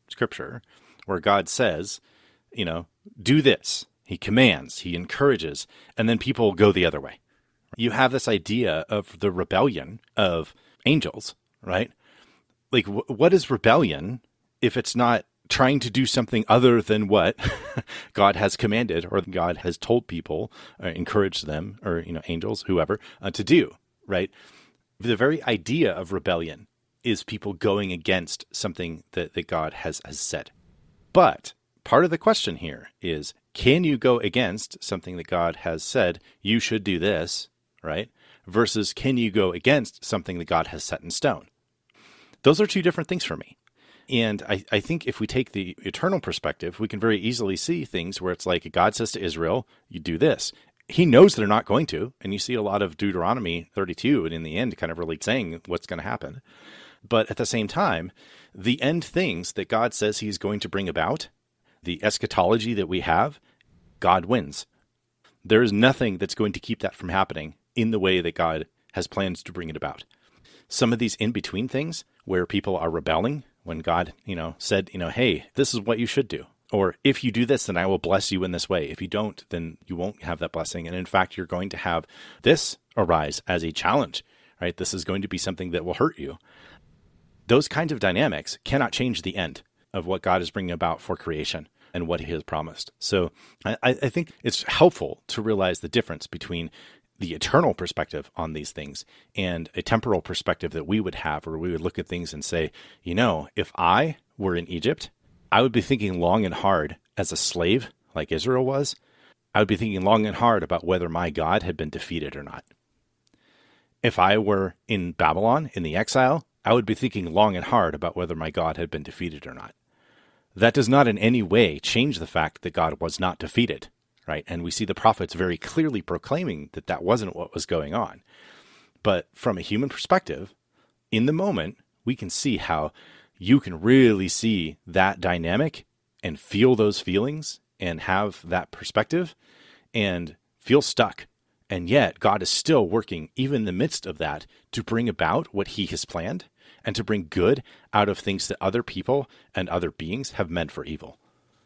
Scripture where God says, you know, do this. He commands, he encourages, and then people go the other way. You have this idea of the rebellion of angels, right? Like, w- what is rebellion if it's not trying to do something other than what God has commanded or God has told people, or encouraged them, or, you know, angels, whoever, uh, to do, right? The very idea of rebellion is people going against something that, that God has, has said. But part of the question here is, can you go against something that God has said, you should do this, right? Versus can you go against something that God has set in stone? Those are two different things for me. And I, I think if we take the eternal perspective, we can very easily see things where it's like God says to Israel, you do this. He knows they're not going to. And you see a lot of Deuteronomy thirty-two, and in the end, kind of really saying what's going to happen. But at the same time, the end things that God says he's going to bring about, the eschatology that we have, God wins. There is nothing that's going to keep that from happening in the way that God has planned to bring it about. Some of these in-between things where people are rebelling when God, you know, said, you know, hey, this is what you should do. Or if you do this, then I will bless you in this way. If you don't, then you won't have that blessing. And in fact, you're going to have this arise as a challenge, right? This is going to be something that will hurt you. Those kinds of dynamics cannot change the end of what God is bringing about for creation and what he has promised. So I, I think it's helpful to realize the difference between the eternal perspective on these things and a temporal perspective that we would have, where we would look at things and say, you know, if I were in Egypt, I would be thinking long and hard as a slave, like Israel was. I would be thinking long and hard about whether my God had been defeated or not. If I were in Babylon, in the exile, I would be thinking long and hard about whether my God had been defeated or not. That does not in any way change the fact that God was not defeated, right? And we see the prophets very clearly proclaiming that that wasn't what was going on. But from a human perspective, in the moment, we can see how you can really see that dynamic and feel those feelings and have that perspective and feel stuck. And yet God is still working, even in the midst of that, to bring about what he has planned and to bring good out of things that other people and other beings have meant for evil.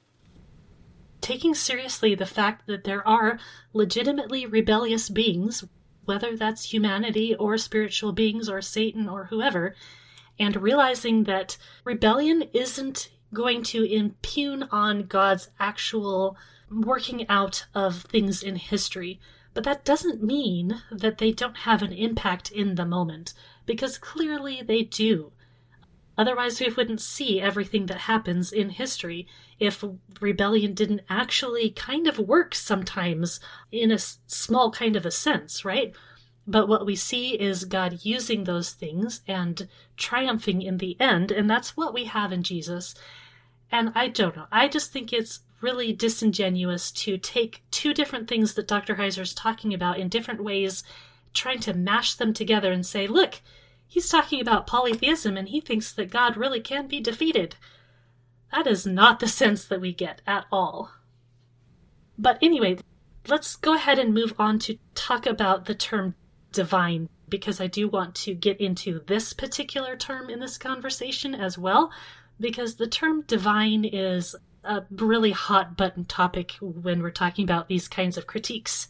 Taking seriously the fact that there are legitimately rebellious beings, whether that's humanity or spiritual beings or Satan or whoever, and realizing that rebellion isn't going to impugn on God's actual working out of things in history. But that doesn't mean that they don't have an impact in the moment, because clearly they do. Otherwise, we wouldn't see everything that happens in history if rebellion didn't actually kind of work sometimes in a small kind of a sense, right? But what we see is God using those things and triumphing in the end, and that's what we have in Jesus. And I don't know. I just think it's really disingenuous to take two different things that Doctor Heiser's talking about in different ways, trying to mash them together and say, look, he's talking about polytheism and he thinks that God really can be defeated. That is not the sense that we get at all. But anyway, let's go ahead and move on to talk about the term divine, because I do want to get into this particular term in this conversation as well, because the term divine is a really hot button topic when we're talking about these kinds of critiques.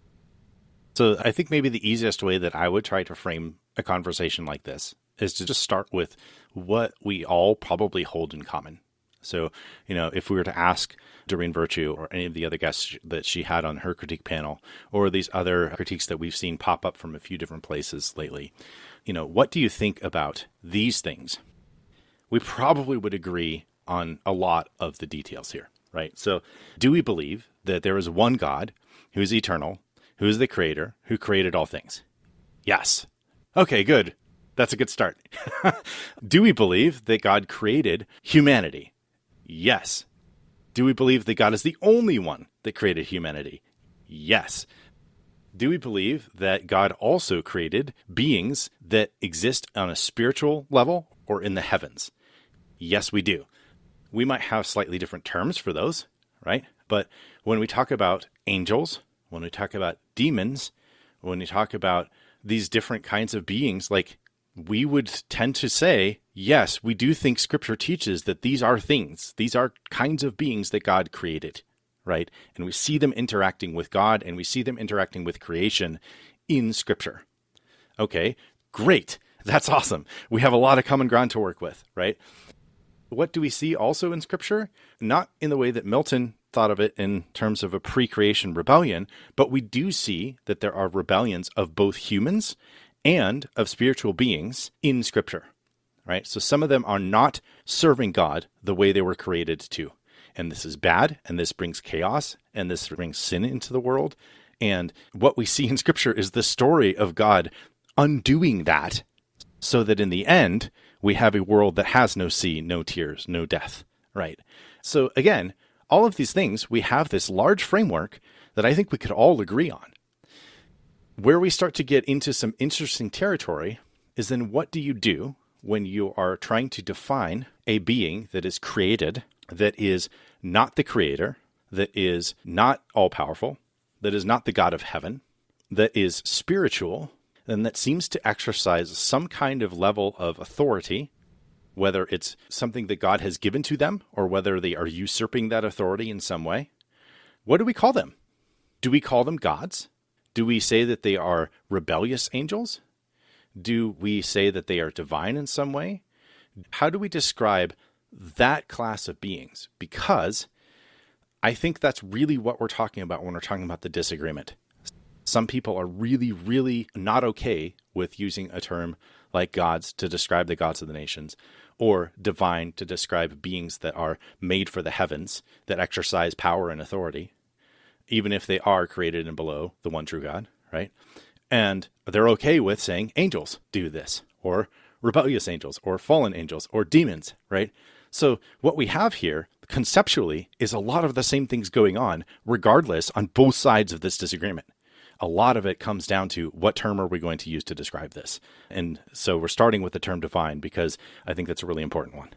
So I think maybe the easiest way that I would try to frame a conversation like this is to just start with what we all probably hold in common. So, you know, if we were to ask Doreen Virtue or any of the other guests that she had on her critique panel, or these other critiques that we've seen pop up from a few different places lately, you know, what do you think about these things? We probably would agree on a lot of the details here, right? So do we believe that there is one God who is eternal, who is the creator, who created all things? Yes. Okay, good. That's a good start. Do we believe that God created humanity? Yes. Do we believe that God is the only one that created humanity? Yes. Do we believe that God also created beings that exist on a spiritual level or in the heavens? Yes, we do. We might have slightly different terms for those, right? But when we talk about angels, when we talk about demons, when we talk about these different kinds of beings, like we would tend to say, yes, we do think Scripture teaches that these are things, these are kinds of beings that God created, right? And we see them interacting with God, and we see them interacting with creation in Scripture. Okay, great. That's awesome. We have a lot of common ground to work with, right? What do we see also in Scripture? Not in the way that Milton thought of it in terms of a pre-creation rebellion, but we do see that there are rebellions of both humans and of spiritual beings in Scripture, right? So some of them are not serving God the way they were created to. And this is bad, and this brings chaos, and this brings sin into the world. And what we see in Scripture is the story of God undoing that so that in the end, we have a world that has no sea, no tears, no death, right? So again, all of these things, we have this large framework that I think we could all agree on. Where we start to get into some interesting territory is then what do you do when you are trying to define a being that is created, that is not the creator, that is not all-powerful, that is not the God of heaven, that is spiritual, and that seems to exercise some kind of level of authority, whether it's something that God has given to them or whether they are usurping that authority in some way. What do we call them? Do we call them gods? Do we say that they are rebellious angels? Do we say that they are divine in some way? How do we describe that class of beings? Because I think that's really what we're talking about when we're talking about the disagreement. Some people are really, really not okay with using a term like gods to describe the gods of the nations, or divine to describe beings that are made for the heavens, that exercise power and authority, even if they are created and below the one true God, right? And they're okay with saying angels do this, or rebellious angels, or fallen angels, or demons, right? So what we have here conceptually is a lot of the same things going on, regardless on both sides of this disagreement. A lot of it comes down to what term are we going to use to describe this? And so we're starting with the term divine because I think that's a really important one.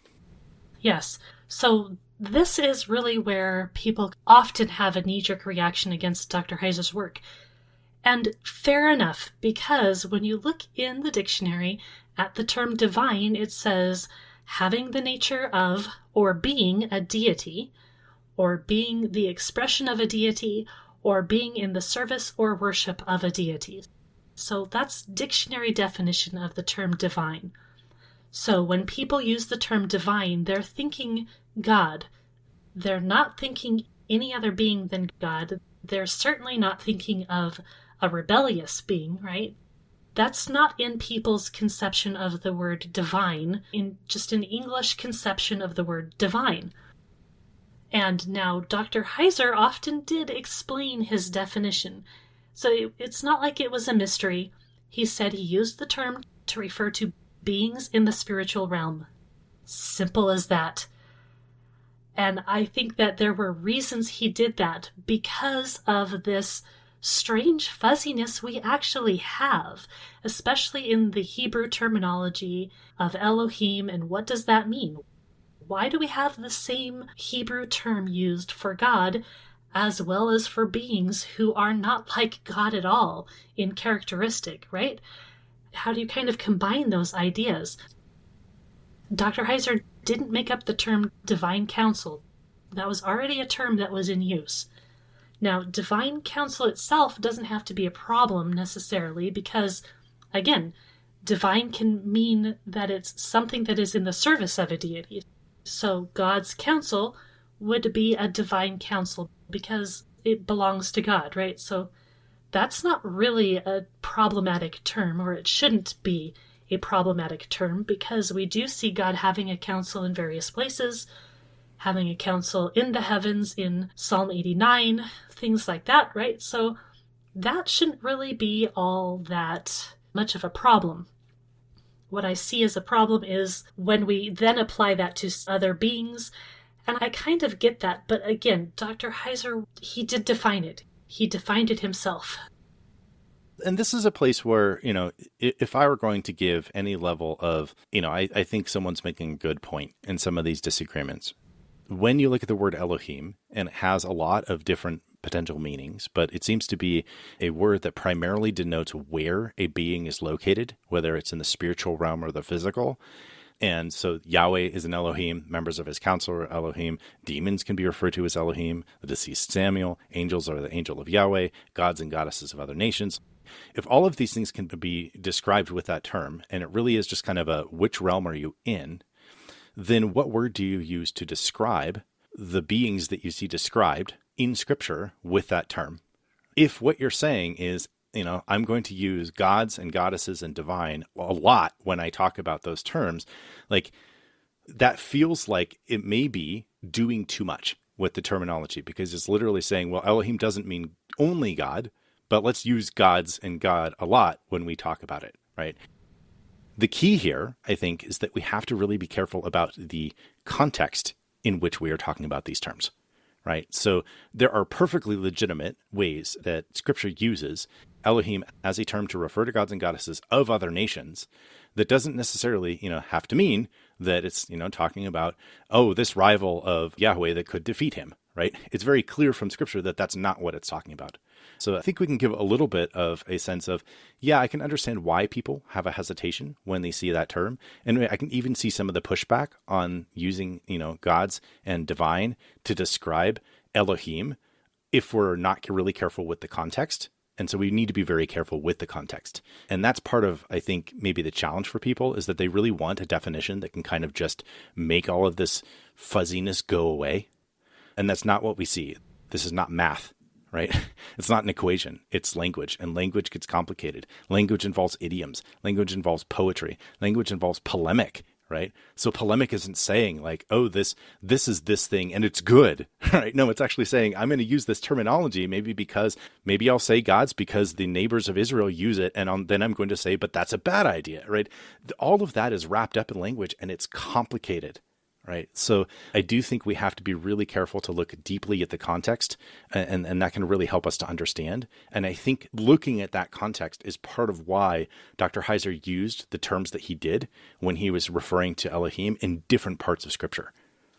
Yes. So this is really where people often have a knee-jerk reaction against Doctor Heiser's work. And fair enough, because when you look in the dictionary at the term divine, it says having the nature of or being a deity, or being the expression of a deity, or being in the service or worship of a deity. So that's dictionary definition of the term divine. So when people use the term divine, they're thinking God. They're not thinking any other being than God. They're certainly not thinking of a rebellious being, right? That's not in people's conception of the word divine, in just an English conception of the word divine. And now Doctor Heiser often did explain his definition. So it's not like it was a mystery. He said he used the term to refer to beings in the spiritual realm. Simple as that. And I think that there were reasons he did that because of this strange fuzziness we actually have, especially in the Hebrew terminology of Elohim and what does that mean? Why do we have the same Hebrew term used for God as well as for beings who are not like God at all in characteristic, right? How do you kind of combine those ideas? Doctor Heiser didn't make up the term divine counsel. That was already a term that was in use. Now, divine counsel itself doesn't have to be a problem necessarily because, again, divine can mean that it's something that is in the service of a deity. So God's counsel would be a divine counsel because it belongs to God, right? So that's not really a problematic term, or it shouldn't be a problematic term, because we do see God having a counsel in various places, having a counsel in the heavens in Psalm eighty-nine, things like that, right? So that shouldn't really be all that much of a problem. What I see as a problem is when we then apply that to other beings, and I kind of get that, but again, Doctor Heiser, he did define it. He defined it himself. And this is a place where, you know, if I were going to give any level of, you know, I, I think someone's making a good point in some of these disagreements. When you look at the word Elohim, and it has a lot of different potential meanings, but it seems to be a word that primarily denotes where a being is located, whether it's in the spiritual realm or the physical. And so Yahweh is an Elohim, members of his council are Elohim, demons can be referred to as Elohim, the deceased Samuel, angels are the angel of Yahweh, gods and goddesses of other nations. If all of these things can be described with that term, and it really is just kind of a which realm are you in, then what word do you use to describe the beings that you see described in Scripture with that term? If what you're saying is, you know, I'm going to use gods and goddesses and divine a lot when I talk about those terms, like that feels like it may be doing too much with the terminology, because it's literally saying, well, Elohim doesn't mean only God, but let's use gods and God a lot when we talk about it, right? The key here, I think, is that we have to really be careful about the context in which we are talking about these terms, right? So there are perfectly legitimate ways that Scripture uses Elohim as a term to refer to gods and goddesses of other nations that doesn't necessarily, you know, have to mean that it's, you know, talking about, oh, this rival of Yahweh that could defeat him, right? It's very clear from Scripture that that's not what it's talking about. So I think we can give a little bit of a sense of, yeah, I can understand why people have a hesitation when they see that term. And I can even see some of the pushback on using, you know, gods and divine to describe Elohim if we're not really careful with the context. And so we need to be very careful with the context. And that's part of, I think, maybe the challenge for people is that they really want a definition that can kind of just make all of this fuzziness go away. And that's not what we see. This is not math, right? It's not an equation. It's language, and language gets complicated. Language involves idioms. Language involves poetry. Language involves polemic, right? So polemic isn't saying like, oh, this this is this thing and it's good, right? No, it's actually saying I'm going to use this terminology maybe because maybe I'll say gods because the neighbors of Israel use it, and I'm, then I'm going to say, but that's a bad idea, right? All of that is wrapped up in language, and it's complicated. Right. So I do think we have to be really careful to look deeply at the context, and, and that can really help us to understand. And I think looking at that context is part of why Doctor Heiser used the terms that he did when he was referring to Elohim in different parts of Scripture.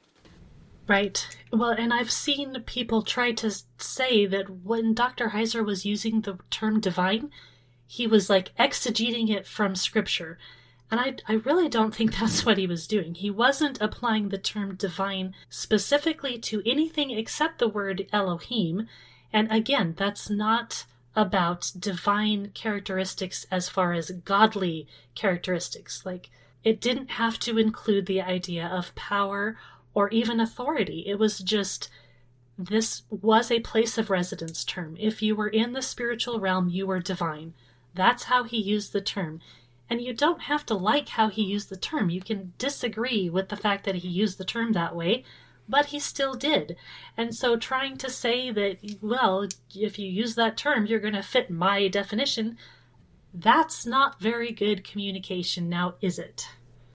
Right. Well, and I've seen people try to say that when Doctor Heiser was using the term divine, he was like exegeting it from Scripture. And I, I really don't think that's what he was doing. He wasn't applying the term divine specifically to anything except the word Elohim. And again, that's not about divine characteristics as far as godly characteristics. Like, it didn't have to include the idea of power or even authority. It was just, this was a place of residence term. If you were in the spiritual realm, you were divine. That's how he used the term. And you don't have to like how he used the term. You can disagree with the fact that he used the term that way, but he still did. And so trying to say that, well, if you use that term, you're going to fit my definition, that's not very good communication, now is it?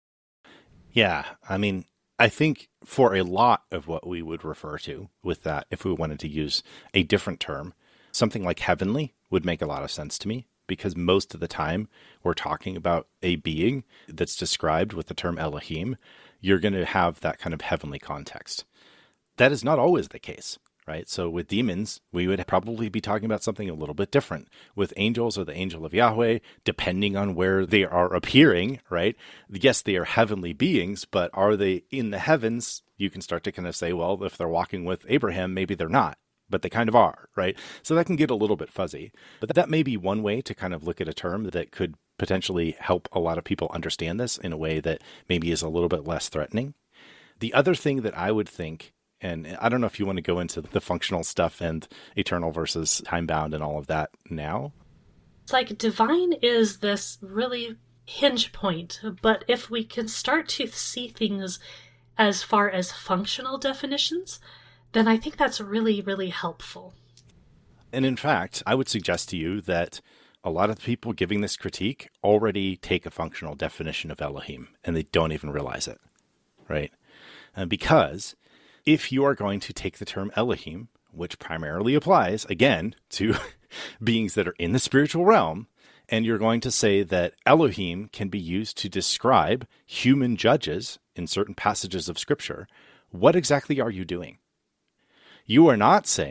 Yeah, I mean, I think for a lot of what we would refer to with that, if we wanted to use a different term, something like heavenly would make a lot of sense to me. Because most of the time we're talking about a being that's described with the term Elohim, you're going to have that kind of heavenly context. That is not always the case, right? So with demons, we would probably be talking about something a little bit different. With angels or the angel of Yahweh, depending on where they are appearing, right? Yes, they are heavenly beings, but are they in the heavens? You can start to kind of say, well, if they're walking with Abraham, maybe they're not. But they kind of are, right? So that can get a little bit fuzzy. But that may be one way to kind of look at a term that could potentially help a lot of people understand this in a way that maybe is a little bit less threatening. The other thing that I would think, and I don't know if you want to go into the functional stuff and eternal versus time-bound and all of that now. It's like divine is this really hinge point, but if we can start to see things as far as functional definitions, then I think that's really, really helpful. And in fact, I would suggest to you that a lot of the people giving this critique already take a functional definition of Elohim, and they don't even realize it, right? Uh, because if you are going to take the term Elohim, which primarily applies, again, to beings that are in the spiritual realm, and you're going to say that Elohim can be used to describe human judges in certain passages of Scripture, what exactly are you doing? You are not saying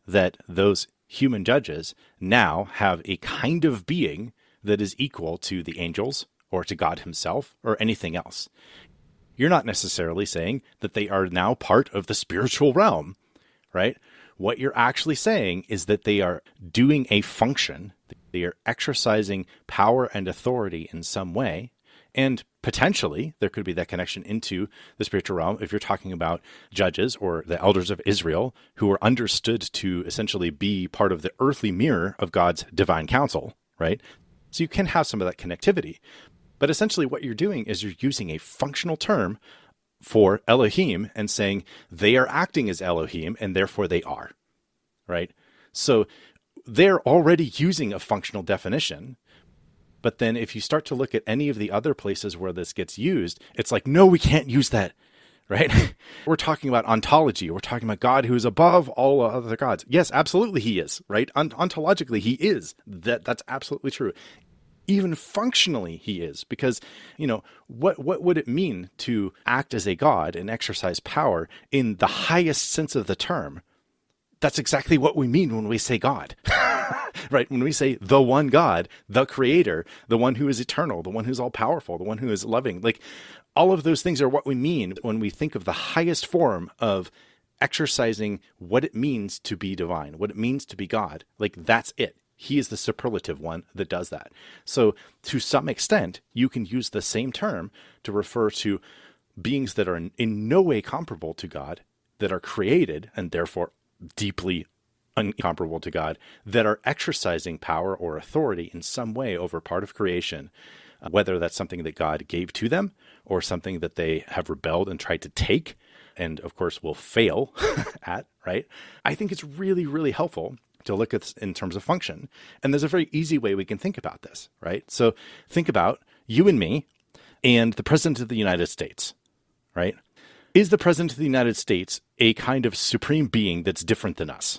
that those human judges now have a kind of being that is equal to the angels or to God himself or anything else. You're not necessarily saying that they are now part of the spiritual realm, right? What you're actually saying is that they are doing a function. They are exercising power and authority in some way. And potentially there could be that connection into the spiritual realm if you're talking about judges or the elders of Israel who are understood to essentially be part of the earthly mirror of God's divine counsel, right? So you can have some of that connectivity. But essentially what you're doing is you're using a functional term for Elohim and saying they are acting as Elohim and therefore they are, right? So they're already using a functional definition. But then if you start to look at any of the other places where this gets used, it's like, no, we can't use that, right? We're talking about ontology. We're talking about God who is above all other gods. Yes, absolutely he is, right? Ont- ontologically, he is. That That's absolutely true. Even functionally, he is. Because, you know, what, what would it mean to act as a god and exercise power in the highest sense of the term? That's exactly what we mean when we say God, right? When we say the one God, the creator, the one who is eternal, the one who's all powerful, the one who is loving, like all of those things are what we mean when we think of the highest form of exercising what it means to be divine, what it means to be God. Like that's it. He is the superlative one that does that. So to some extent, you can use the same term to refer to beings that are in, in no way comparable to God, that are created and therefore deeply incomparable to God, that are exercising power or authority in some way over part of creation, uh, whether that's something that God gave to them or something that they have rebelled and tried to take and, of course, will fail at, right? I think it's really, really helpful to look at this in terms of function. And there's a very easy way we can think about this, right? So think about you and me and the President of the United States, right? Is the President of the United States a kind of supreme being that's different than us?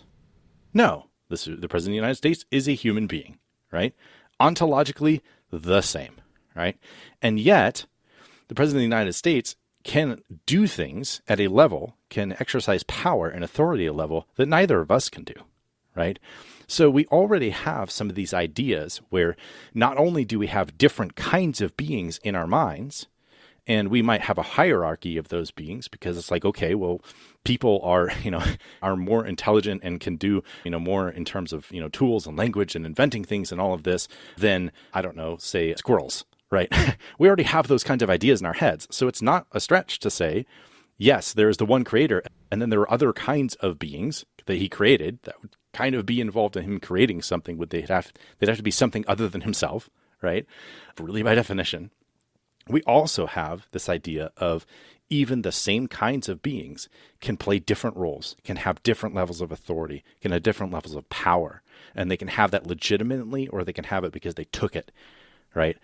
No. The, the President of the United States is a human being, right? Ontologically, the same, right? And yet, the President of the United States can do things at a level, can exercise power and authority at a level that neither of us can do, right? So we already have some of these ideas where not only do we have different kinds of beings in our minds, and we might have a hierarchy of those beings because it's like, okay, well, people are, you know, are more intelligent and can do, you know, more in terms of, you know, tools and language and inventing things and all of this than, I don't know, say squirrels, right? We already have those kinds of ideas in our heads. So it's not a stretch to say, yes, there is the one creator, and then there are other kinds of beings that he created that would kind of be involved in him creating something. Would they have, they'd have to be something other than himself, right? Really by definition. We also have this idea of even the same kinds of beings can play different roles, can have different levels of authority, can have different levels of power, and they can have that legitimately or they can have it because they took it, right?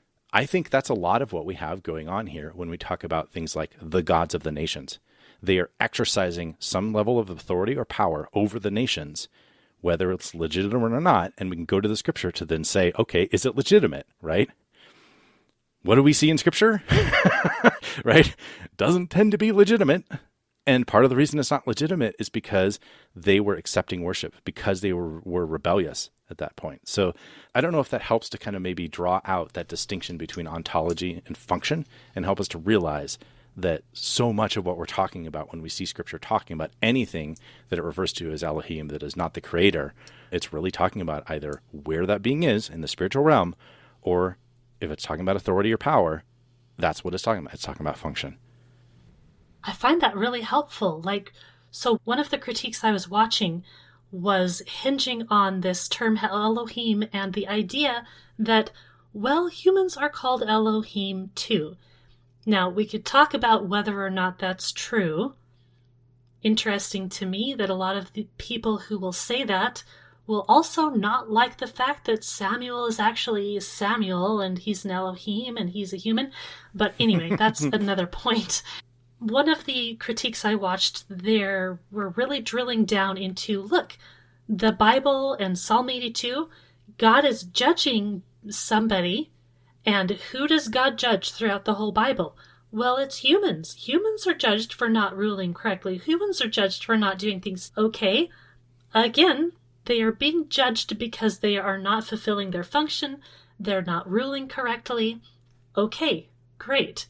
I think that's a lot of what we have going on here when we talk about things like the gods of the nations. They are exercising some level of authority or power over the nations, whether it's legitimate or not, and we can go to the scripture to then say, okay, is it legitimate, right? What do we see in scripture? Right? Doesn't tend to be legitimate. And part of the reason it's not legitimate is because they were accepting worship, because they were, were rebellious at that point. So I don't know if that helps to kind of maybe draw out that distinction between ontology and function and help us to realize that so much of what we're talking about when we see scripture talking about anything that it refers to as Elohim that is not the creator, it's really talking about either where that being is in the spiritual realm, or if it's talking about authority or power, that's what it's talking about. It's talking about function. I find that really helpful. Like, so one of the critiques I was watching was hinging on this term Elohim and the idea that, well, humans are called Elohim too. Now, we could talk about whether or not that's true. Interesting to me that a lot of the people who will say that will also not like the fact that Samuel is actually Samuel and he's an Elohim and he's a human. But anyway, that's another point. One of the critiques I watched there were really drilling down into, look, the Bible and Psalm eighty-two, God is judging somebody. And who does God judge throughout the whole Bible? Well, it's humans. Humans are judged for not ruling correctly. Humans are judged for not doing things okay. Again, they are being judged because they are not fulfilling their function, they're not ruling correctly. Okay, great.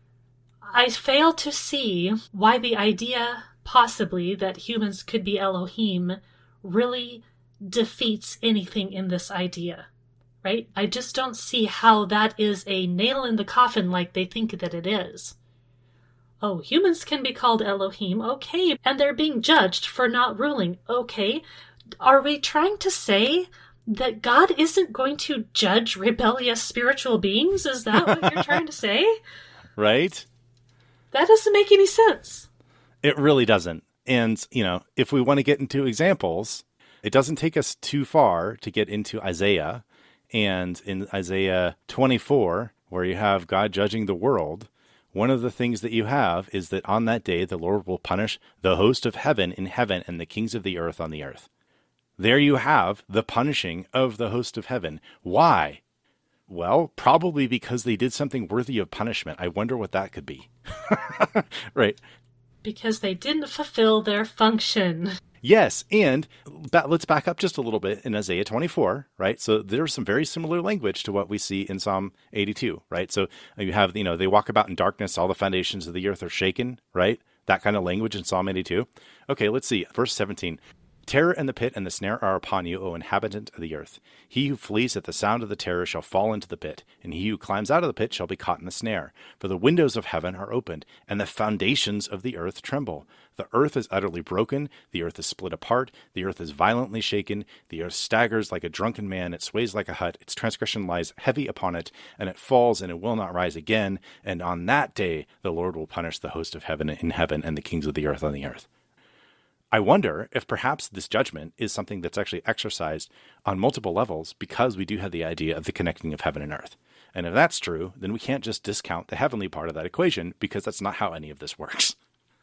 I fail to see why the idea, possibly, that humans could be Elohim really defeats anything in this idea, right? I just don't see how that is a nail in the coffin like they think that it is. Oh, humans can be called Elohim, okay, and they're being judged for not ruling, okay. Are we trying to say that God isn't going to judge rebellious spiritual beings? Is that what you're trying to say? Right? That doesn't make any sense. It really doesn't. And, you know, if we want to get into examples, it doesn't take us too far to get into Isaiah. And in Isaiah twenty-four, where you have God judging the world, one of the things that you have is that on that day, the Lord will punish the host of heaven in heaven and the kings of the earth on the earth. There you have the punishing of the host of heaven. Why? Well, probably because they did something worthy of punishment. I wonder what that could be. Right. Because they didn't fulfill their function. Yes, and ba- let's back up just a little bit in Isaiah twenty-four, right? So there's some very similar language to what we see in Psalm eighty-two, right? So you have, you know, they walk about in darkness, all the foundations of the earth are shaken, right? That kind of language in Psalm eighty-two. Okay, let's see. Verse seventeen. Terror and the pit and the snare are upon you, O inhabitant of the earth. He who flees at the sound of the terror shall fall into the pit, and he who climbs out of the pit shall be caught in the snare. For the windows of heaven are opened, and the foundations of the earth tremble. The earth is utterly broken, the earth is split apart, the earth is violently shaken, the earth staggers like a drunken man, it sways like a hut, its transgression lies heavy upon it, and it falls, and it will not rise again. And on that day the Lord will punish the host of heaven in heaven, and the kings of the earth on the earth. I wonder if perhaps this judgment is something that's actually exercised on multiple levels because we do have the idea of the connecting of heaven and earth. And if that's true, then we can't just discount the heavenly part of that equation because that's not how any of this works.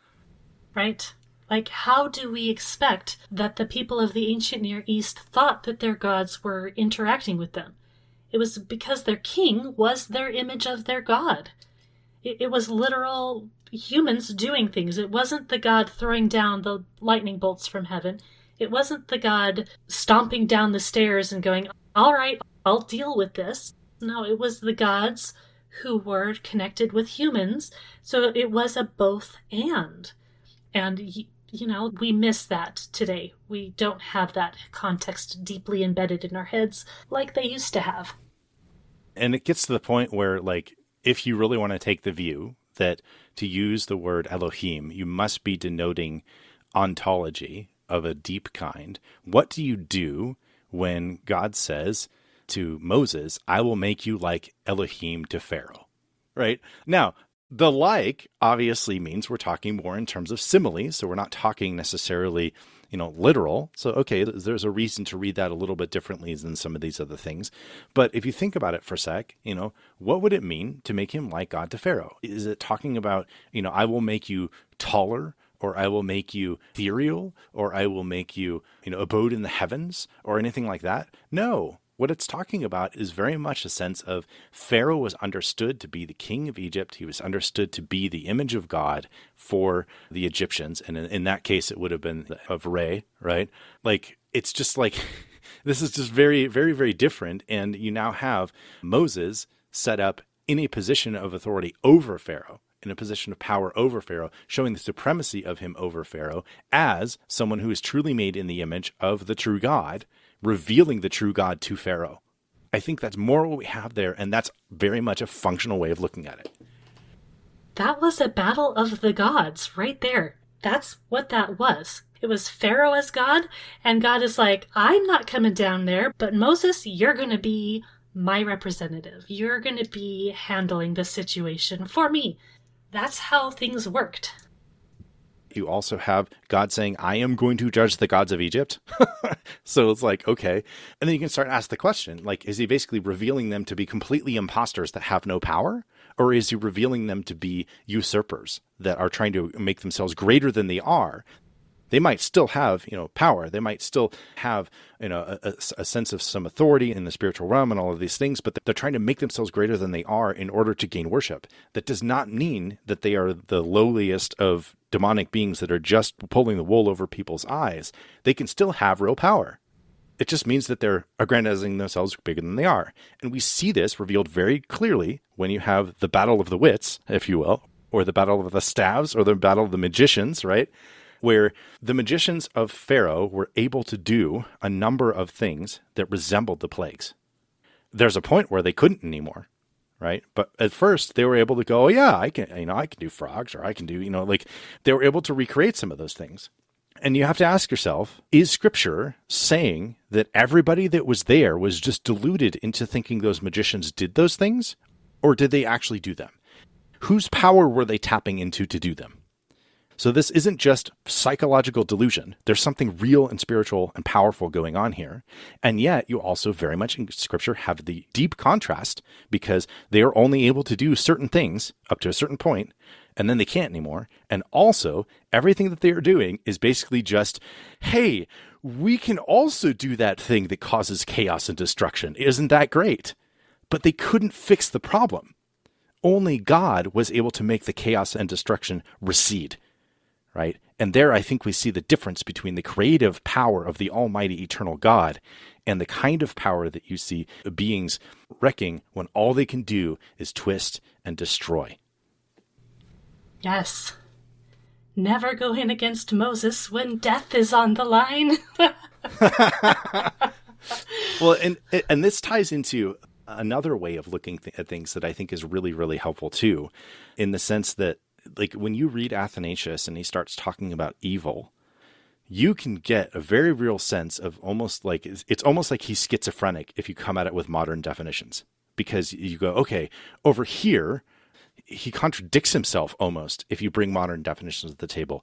Right. Like, how do we expect that the people of the ancient Near East thought that their gods were interacting with them? It was because their king was their image of their god. It, it was literal humans doing things. It wasn't the god throwing down the lightning bolts from heaven. It wasn't the god stomping down the stairs and going, all right, I'll deal with this. No, it was the gods who were connected with humans. So it was a both and. And, you know, we miss that today. We don't have that context deeply embedded in our heads like they used to have. And it gets to the point where, like, if you really want to take the view that to use the word Elohim, you must be denoting ontology of a deep kind. What do you do when God says to Moses, I will make you like Elohim to Pharaoh? Right? Now, the like obviously means we're talking more in terms of simile, so we're not talking necessarily, you know, literal. So, okay, there's a reason to read that a little bit differently than some of these other things. But if you think about it for a sec, you know, what would it mean to make him like God to Pharaoh? Is it talking about, you know, I will make you taller, or I will make you ethereal, or I will make you, you know, abode in the heavens, or anything like that? No. What it's talking about is very much a sense of Pharaoh was understood to be the king of Egypt. He was understood to be the image of God for the Egyptians. And in, in that case, it would have been of Re, right? Like, it's just like, this is just very, very, very different. And you now have Moses set up in a position of authority over Pharaoh, in a position of power over Pharaoh, showing the supremacy of him over Pharaoh as someone who is truly made in the image of the true God, revealing the true God to Pharaoh. I think that's more what we have there, and that's very much a functional way of looking at it. That was a battle of the gods right there. That's what that was. It was Pharaoh as God, and God is like, I'm not coming down there, but Moses, you're going to be my representative. You're going to be handling the situation for me. That's how things worked. You also have God saying, I am going to judge the gods of Egypt. So it's like, okay. And then you can start to ask the question, like, is he basically revealing them to be completely imposters that have no power? Or is he revealing them to be usurpers that are trying to make themselves greater than they are? They might still have, you know, power. They might still have, you know, a, a sense of some authority in the spiritual realm and all of these things, but they're trying to make themselves greater than they are in order to gain worship. That does not mean that they are the lowliest of demonic beings that are just pulling the wool over people's eyes. They can still have real power. It just means that they're aggrandizing themselves bigger than they are. And we see this revealed very clearly when you have the battle of the wits, if you will, or the battle of the staves, or the battle of the magicians, right? Where the magicians of Pharaoh were able to do a number of things that resembled the plagues. There's a point where they couldn't anymore, right? But at first they were able to go, oh, yeah, I can, you know, I can do frogs, or I can do, you know, like they were able to recreate some of those things. And you have to ask yourself, is Scripture saying that everybody that was there was just deluded into thinking those magicians did those things, or did they actually do them? Whose power were they tapping into to do them? So this isn't just psychological delusion. There's something real and spiritual and powerful going on here. And yet you also very much in Scripture have the deep contrast, because they are only able to do certain things up to a certain point, and then they can't anymore. And also everything that they are doing is basically just, hey, we can also do that thing that causes chaos and destruction. Isn't that great? But they couldn't fix the problem. Only God was able to make the chaos and destruction recede. Right? And there I think we see the difference between the creative power of the almighty eternal God and the kind of power that you see beings wrecking when all they can do is twist and destroy. Yes. Never go in against Moses when death is on the line. Well, and and this ties into another way of looking th- at things that I think is really, really helpful too, in the sense that, like, when you read Athanasius and he starts talking about evil, you can get a very real sense of almost like, it's almost like he's schizophrenic if you come at it with modern definitions. Because you go, okay, over here, he contradicts himself almost if you bring modern definitions to the table.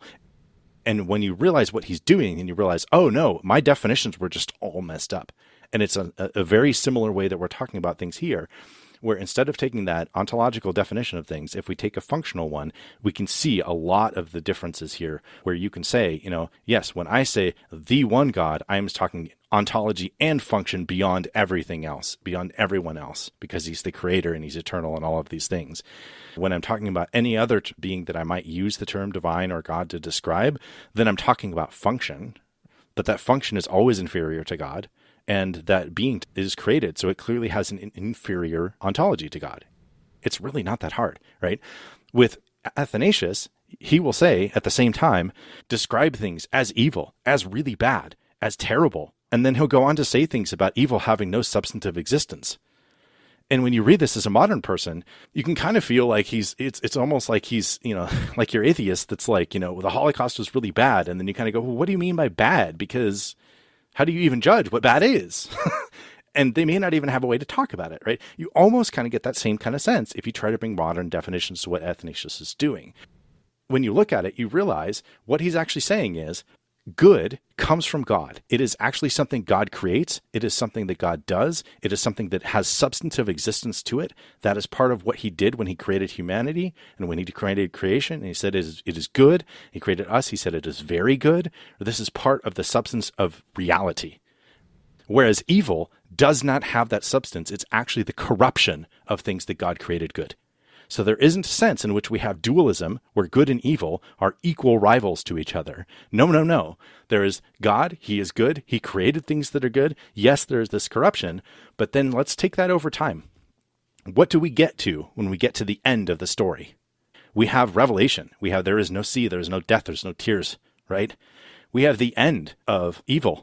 And when you realize what he's doing, and you realize, oh no, my definitions were just all messed up. And it's a, a very similar way that we're talking about things here, where instead of taking that ontological definition of things, if we take a functional one, we can see a lot of the differences here, where you can say, you know, yes, when I say the one God, I'm talking ontology and function beyond everything else, beyond everyone else, because he's the creator and he's eternal and all of these things. When I'm talking about any other t- being that I might use the term divine or God to describe, then I'm talking about function, but that function is always inferior to God. And that being is created, so it clearly has an inferior ontology to God. It's really not that hard, right? With Athanasius, he will say at the same time, describe things as evil, as really bad, as terrible. And then he'll go on to say things about evil having no substantive existence. And when you read this as a modern person, you can kind of feel like he's, it's it's almost like he's, you know, like your atheist that's like, you know, well, the Holocaust was really bad. And then you kind of go, well, what do you mean by bad? Because how do you even judge what bad is? And they may not even have a way to talk about it, right? You almost kind of get that same kind of sense if you try to bring modern definitions to what Athanasius is doing. When you look at it, you realize what he's actually saying is good comes from God. It is actually something God creates. It is something that God does. It is something that has substantive existence to it. That is part of what he did when he created humanity and when he created creation. And he said it is, it is good. He created us. He said it is very good. This is part of the substance of reality. Whereas evil does not have that substance. It's actually the corruption of things that God created good. So there isn't a sense in which we have dualism where good and evil are equal rivals to each other. No, no, no. There is God. He is good. He created things that are good. Yes, there is this corruption, but then let's take that over time. What do we get to when we get to the end of the story? We have revelation. We have there is no sea, there is no death, there's no tears, right? We have the end of evil.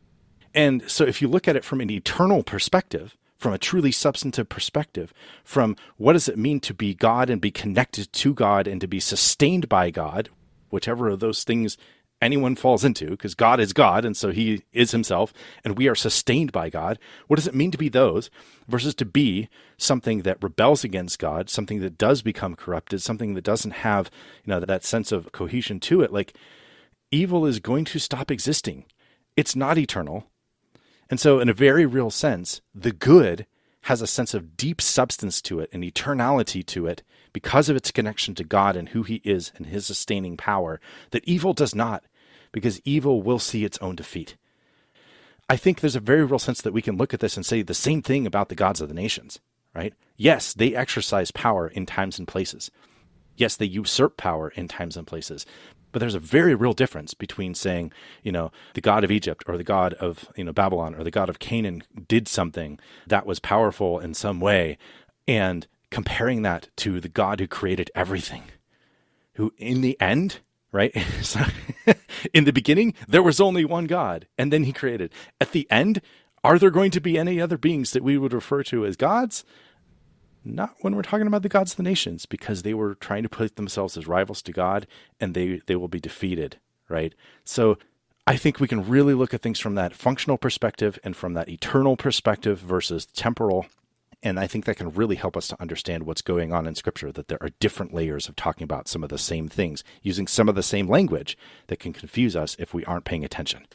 And so if you look at it from an eternal perspective, from a truly substantive perspective, from what does it mean to be God and be connected to God and to be sustained by God, whichever of those things anyone falls into, because God is God, and so he is himself, and we are sustained by God. What does it mean to be those versus to be something that rebels against God, something that does become corrupted, something that doesn't have, you know, that sense of cohesion to it? Like, evil is going to stop existing. It's not eternal. And so in a very real sense, the good has a sense of deep substance to it and eternality to it because of its connection to God and who he is and his sustaining power, that evil does not, because evil will see its own defeat. I think there's a very real sense that we can look at this and say the same thing about the gods of the nations, right? Yes, they exercise power in times and places. Yes, they usurp power in times and places. But there's a very real difference between saying, you know, the god of Egypt or the god of, you know, Babylon or the god of Canaan did something that was powerful in some way, and comparing that to the God who created everything, who in the end, right? So in the beginning, there was only one God, and then he created. At the end, are there going to be any other beings that we would refer to as gods? Not when we're talking about the gods of the nations, because they were trying to put themselves as rivals to God, and they, they will be defeated, right? So I think we can really look at things from that functional perspective and from that eternal perspective versus temporal. And I think that can really help us to understand what's going on in Scripture, that there are different layers of talking about some of the same things, using some of the same language that can confuse us if we aren't paying attention.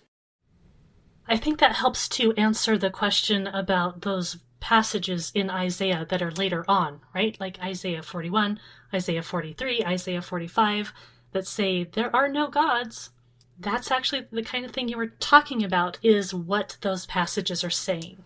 I think that helps to answer the question about those passages in Isaiah that are later on, right? Like Isaiah forty-one, Isaiah forty-three, Isaiah forty-five, that say there are no gods. That's actually the kind of thing you were talking about, is what those passages are saying.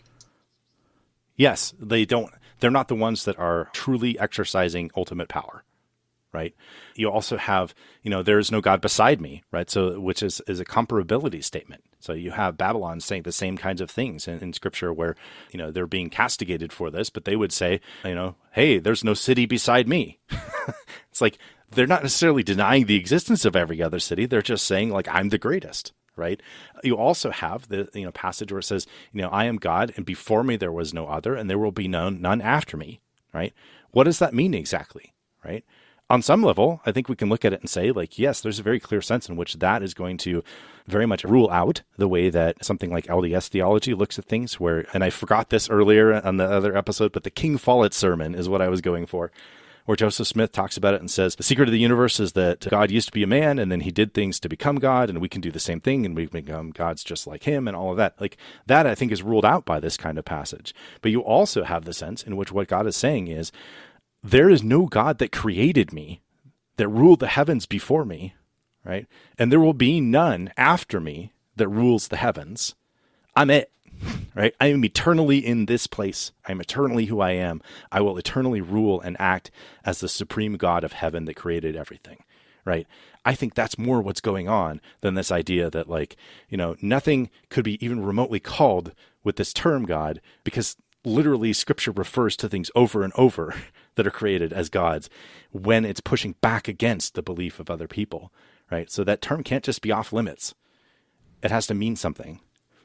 Yes, they don't, they're not the ones that are truly exercising ultimate power, right? You also have, you know, there is no God beside me, right? So, which is, is a comparability statement. So you have Babylon saying the same kinds of things in, in Scripture where, you know, they're being castigated for this, but they would say, you know, hey, there's no city beside me. It's like, they're not necessarily denying the existence of every other city. They're just saying, like, I'm the greatest. Right. You also have the, you know, passage where it says, you know, I am God, and before me there was no other, and there will be none, none after me. Right. What does that mean exactly? Right. On some level, I think we can look at it and say, like, yes, there's a very clear sense in which that is going to very much rule out the way that something like L D S theology looks at things, where, and I forgot this earlier on the other episode, but the King Follett sermon is what I was going for, where Joseph Smith talks about it and says, the secret of the universe is that God used to be a man, and then he did things to become God, and we can do the same thing, and we become gods just like him, and all of that. Like, that, I think, is ruled out by this kind of passage. But you also have the sense in which what God is saying is, there is no God that created me, that ruled the heavens before me, right? And there will be none after me that rules the heavens. I'm it. Right? I am eternally in this place. I am eternally who I am. I will eternally rule and act as the supreme God of heaven that created everything. Right? I think that's more what's going on than this idea that, like, you know, nothing could be even remotely called with this term God, because literally Scripture refers to things over and over that are created as gods when it's pushing back against the belief of other people. Right? So that term can't just be off limits. It has to mean something.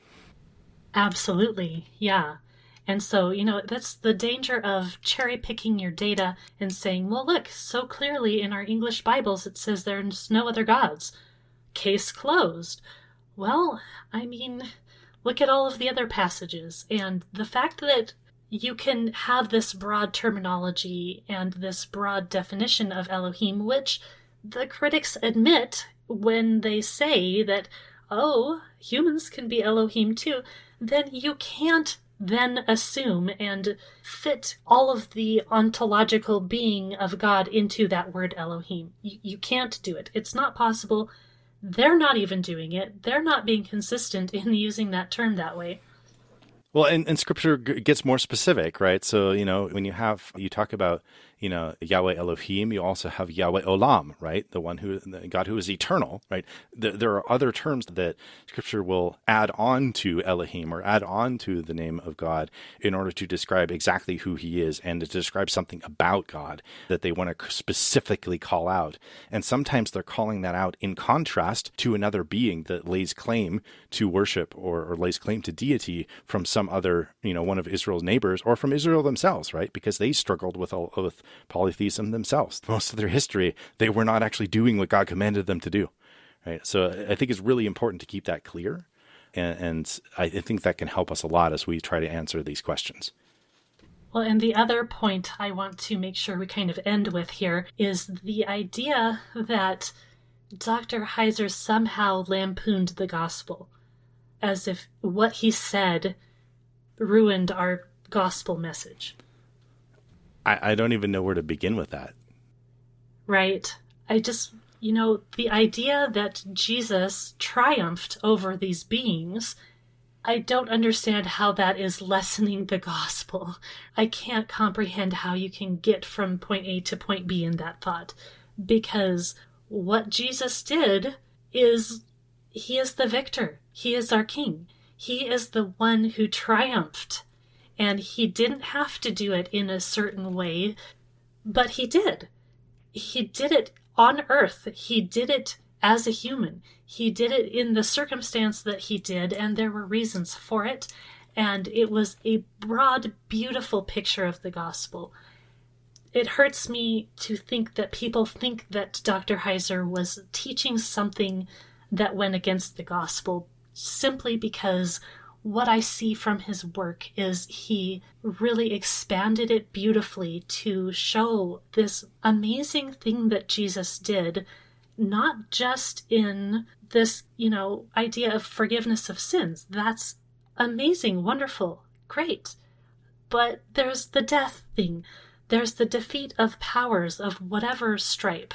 Absolutely, yeah. And so, you know, that's the danger of cherry picking your data and saying, well, look, so clearly in our English Bibles it says there's no other gods. Case closed. Well, I mean, look at all of the other passages. And the fact that you can have this broad terminology and this broad definition of Elohim, which the critics admit when they say that, oh, humans can be Elohim too, then you can't then assume and fit all of the ontological being of God into that word Elohim. You, you can't do it. It's not possible. They're not even doing it. They're not being consistent in using that term that way. Well, and, and Scripture gets more specific, right? So, you know, when you have, you talk about, you know, Yahweh Elohim, you also have Yahweh Olam, right? The one who, the God who is eternal, right? There, there are other terms that Scripture will add on to Elohim or add on to the name of God in order to describe exactly who he is and to describe something about God that they want to specifically call out. And sometimes they're calling that out in contrast to another being that lays claim to worship or, or lays claim to deity from some other, you know, one of Israel's neighbors or from Israel themselves, right? Because they struggled with, with polytheism themselves. Most of their history, they were not actually doing what God commanded them to do, right? So I think it's really important to keep that clear, and, and I think that can help us a lot as we try to answer these questions. Well, and the other point I want to make sure we kind of end with here is the idea that Doctor Heiser somehow lampooned the gospel, as if what he said ruined our gospel message. I, I don't even know where to begin with that. Right. I just, You know, the idea that Jesus triumphed over these beings, I don't understand how that is lessening the gospel. I can't comprehend how you can get from point A to point B in that thought. Because what Jesus did is, he is the victor. He is our king. He is the one who triumphed. And he didn't have to do it in a certain way, but he did. He did it on earth. He did it as a human. He did it in the circumstance that he did, and there were reasons for it. And it was a broad, beautiful picture of the gospel. It hurts me to think that people think that Doctor Heiser was teaching something that went against the gospel simply because what I see from his work is he really expanded it beautifully to show this amazing thing that Jesus did, not just in this, you know, idea of forgiveness of sins. That's amazing, wonderful, great. But there's the death thing. There's the defeat of powers of whatever stripe.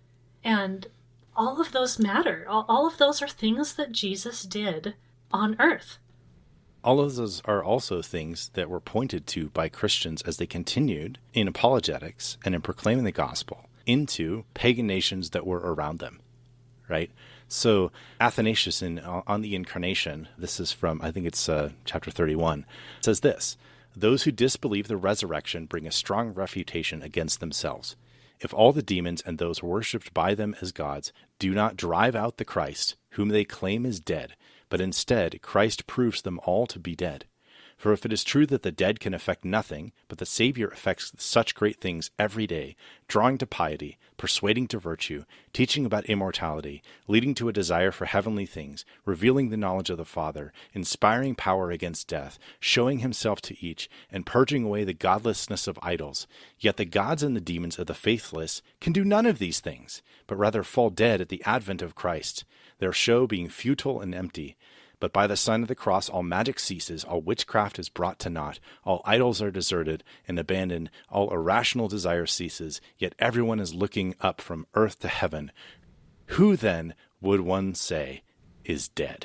And all of those matter. All of those are things that Jesus did on earth. All of those are also things that were pointed to by Christians as they continued in apologetics and in proclaiming the gospel into pagan nations that were around them, right? So Athanasius in, on the Incarnation, this is from, I think it's uh, chapter thirty-one, says this: "Those who disbelieve the resurrection bring a strong refutation against themselves. If all the demons and those worshipped by them as gods do not drive out the Christ, whom they claim is dead, but instead Christ proves them all to be dead. For if it is true that the dead can effect nothing, but the Savior effects such great things every day, drawing to piety, persuading to virtue, teaching about immortality, leading to a desire for heavenly things, revealing the knowledge of the Father, inspiring power against death, showing himself to each, and purging away the godlessness of idols, yet the gods and the demons of the faithless can do none of these things, but rather fall dead at the advent of Christ, their show being futile and empty. But by the sign of the cross all magic ceases, all witchcraft is brought to naught, all idols are deserted and abandoned, all irrational desire ceases, yet everyone is looking up from earth to heaven. Who then, would one say, is dead?"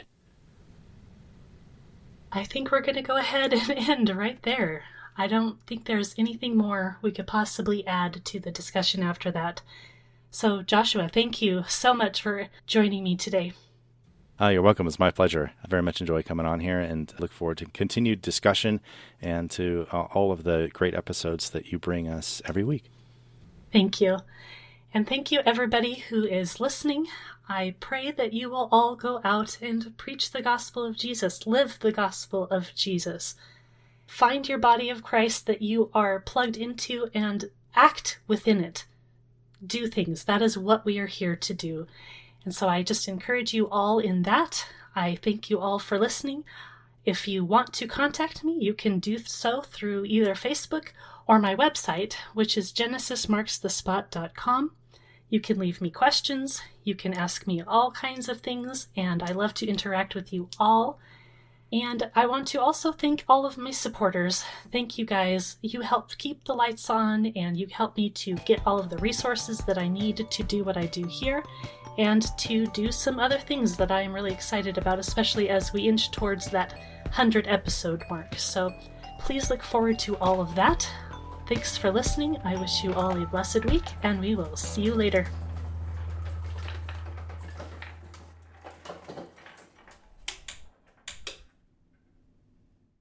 I think we're going to go ahead and end right there. I don't think there's anything more we could possibly add to the discussion after that. So, Joshua, thank you so much for joining me today. Uh, you're welcome. It's my pleasure. I very much enjoy coming on here and look forward to continued discussion and to uh, all of the great episodes that you bring us every week. Thank you. And thank you, everybody who is listening. I pray that you will all go out and preach the gospel of Jesus, live the gospel of Jesus. Find your body of Christ that you are plugged into and act within it. Do things. That is what we are here to do. And so I just encourage you all in that. I thank you all for listening. If you want to contact me, you can do so through either Facebook or my website, which is genesis marks the spot dot com. You can leave me questions. You can ask me all kinds of things, and I love to interact with you all. And I want to also thank all of my supporters. Thank you guys. You help keep the lights on, and you help me to get all of the resources that I need to do what I do here, and to do some other things that I am really excited about, especially as we inch towards that one hundred episode mark. So please look forward to all of that. Thanks for listening. I wish you all a blessed week, and we will see you later.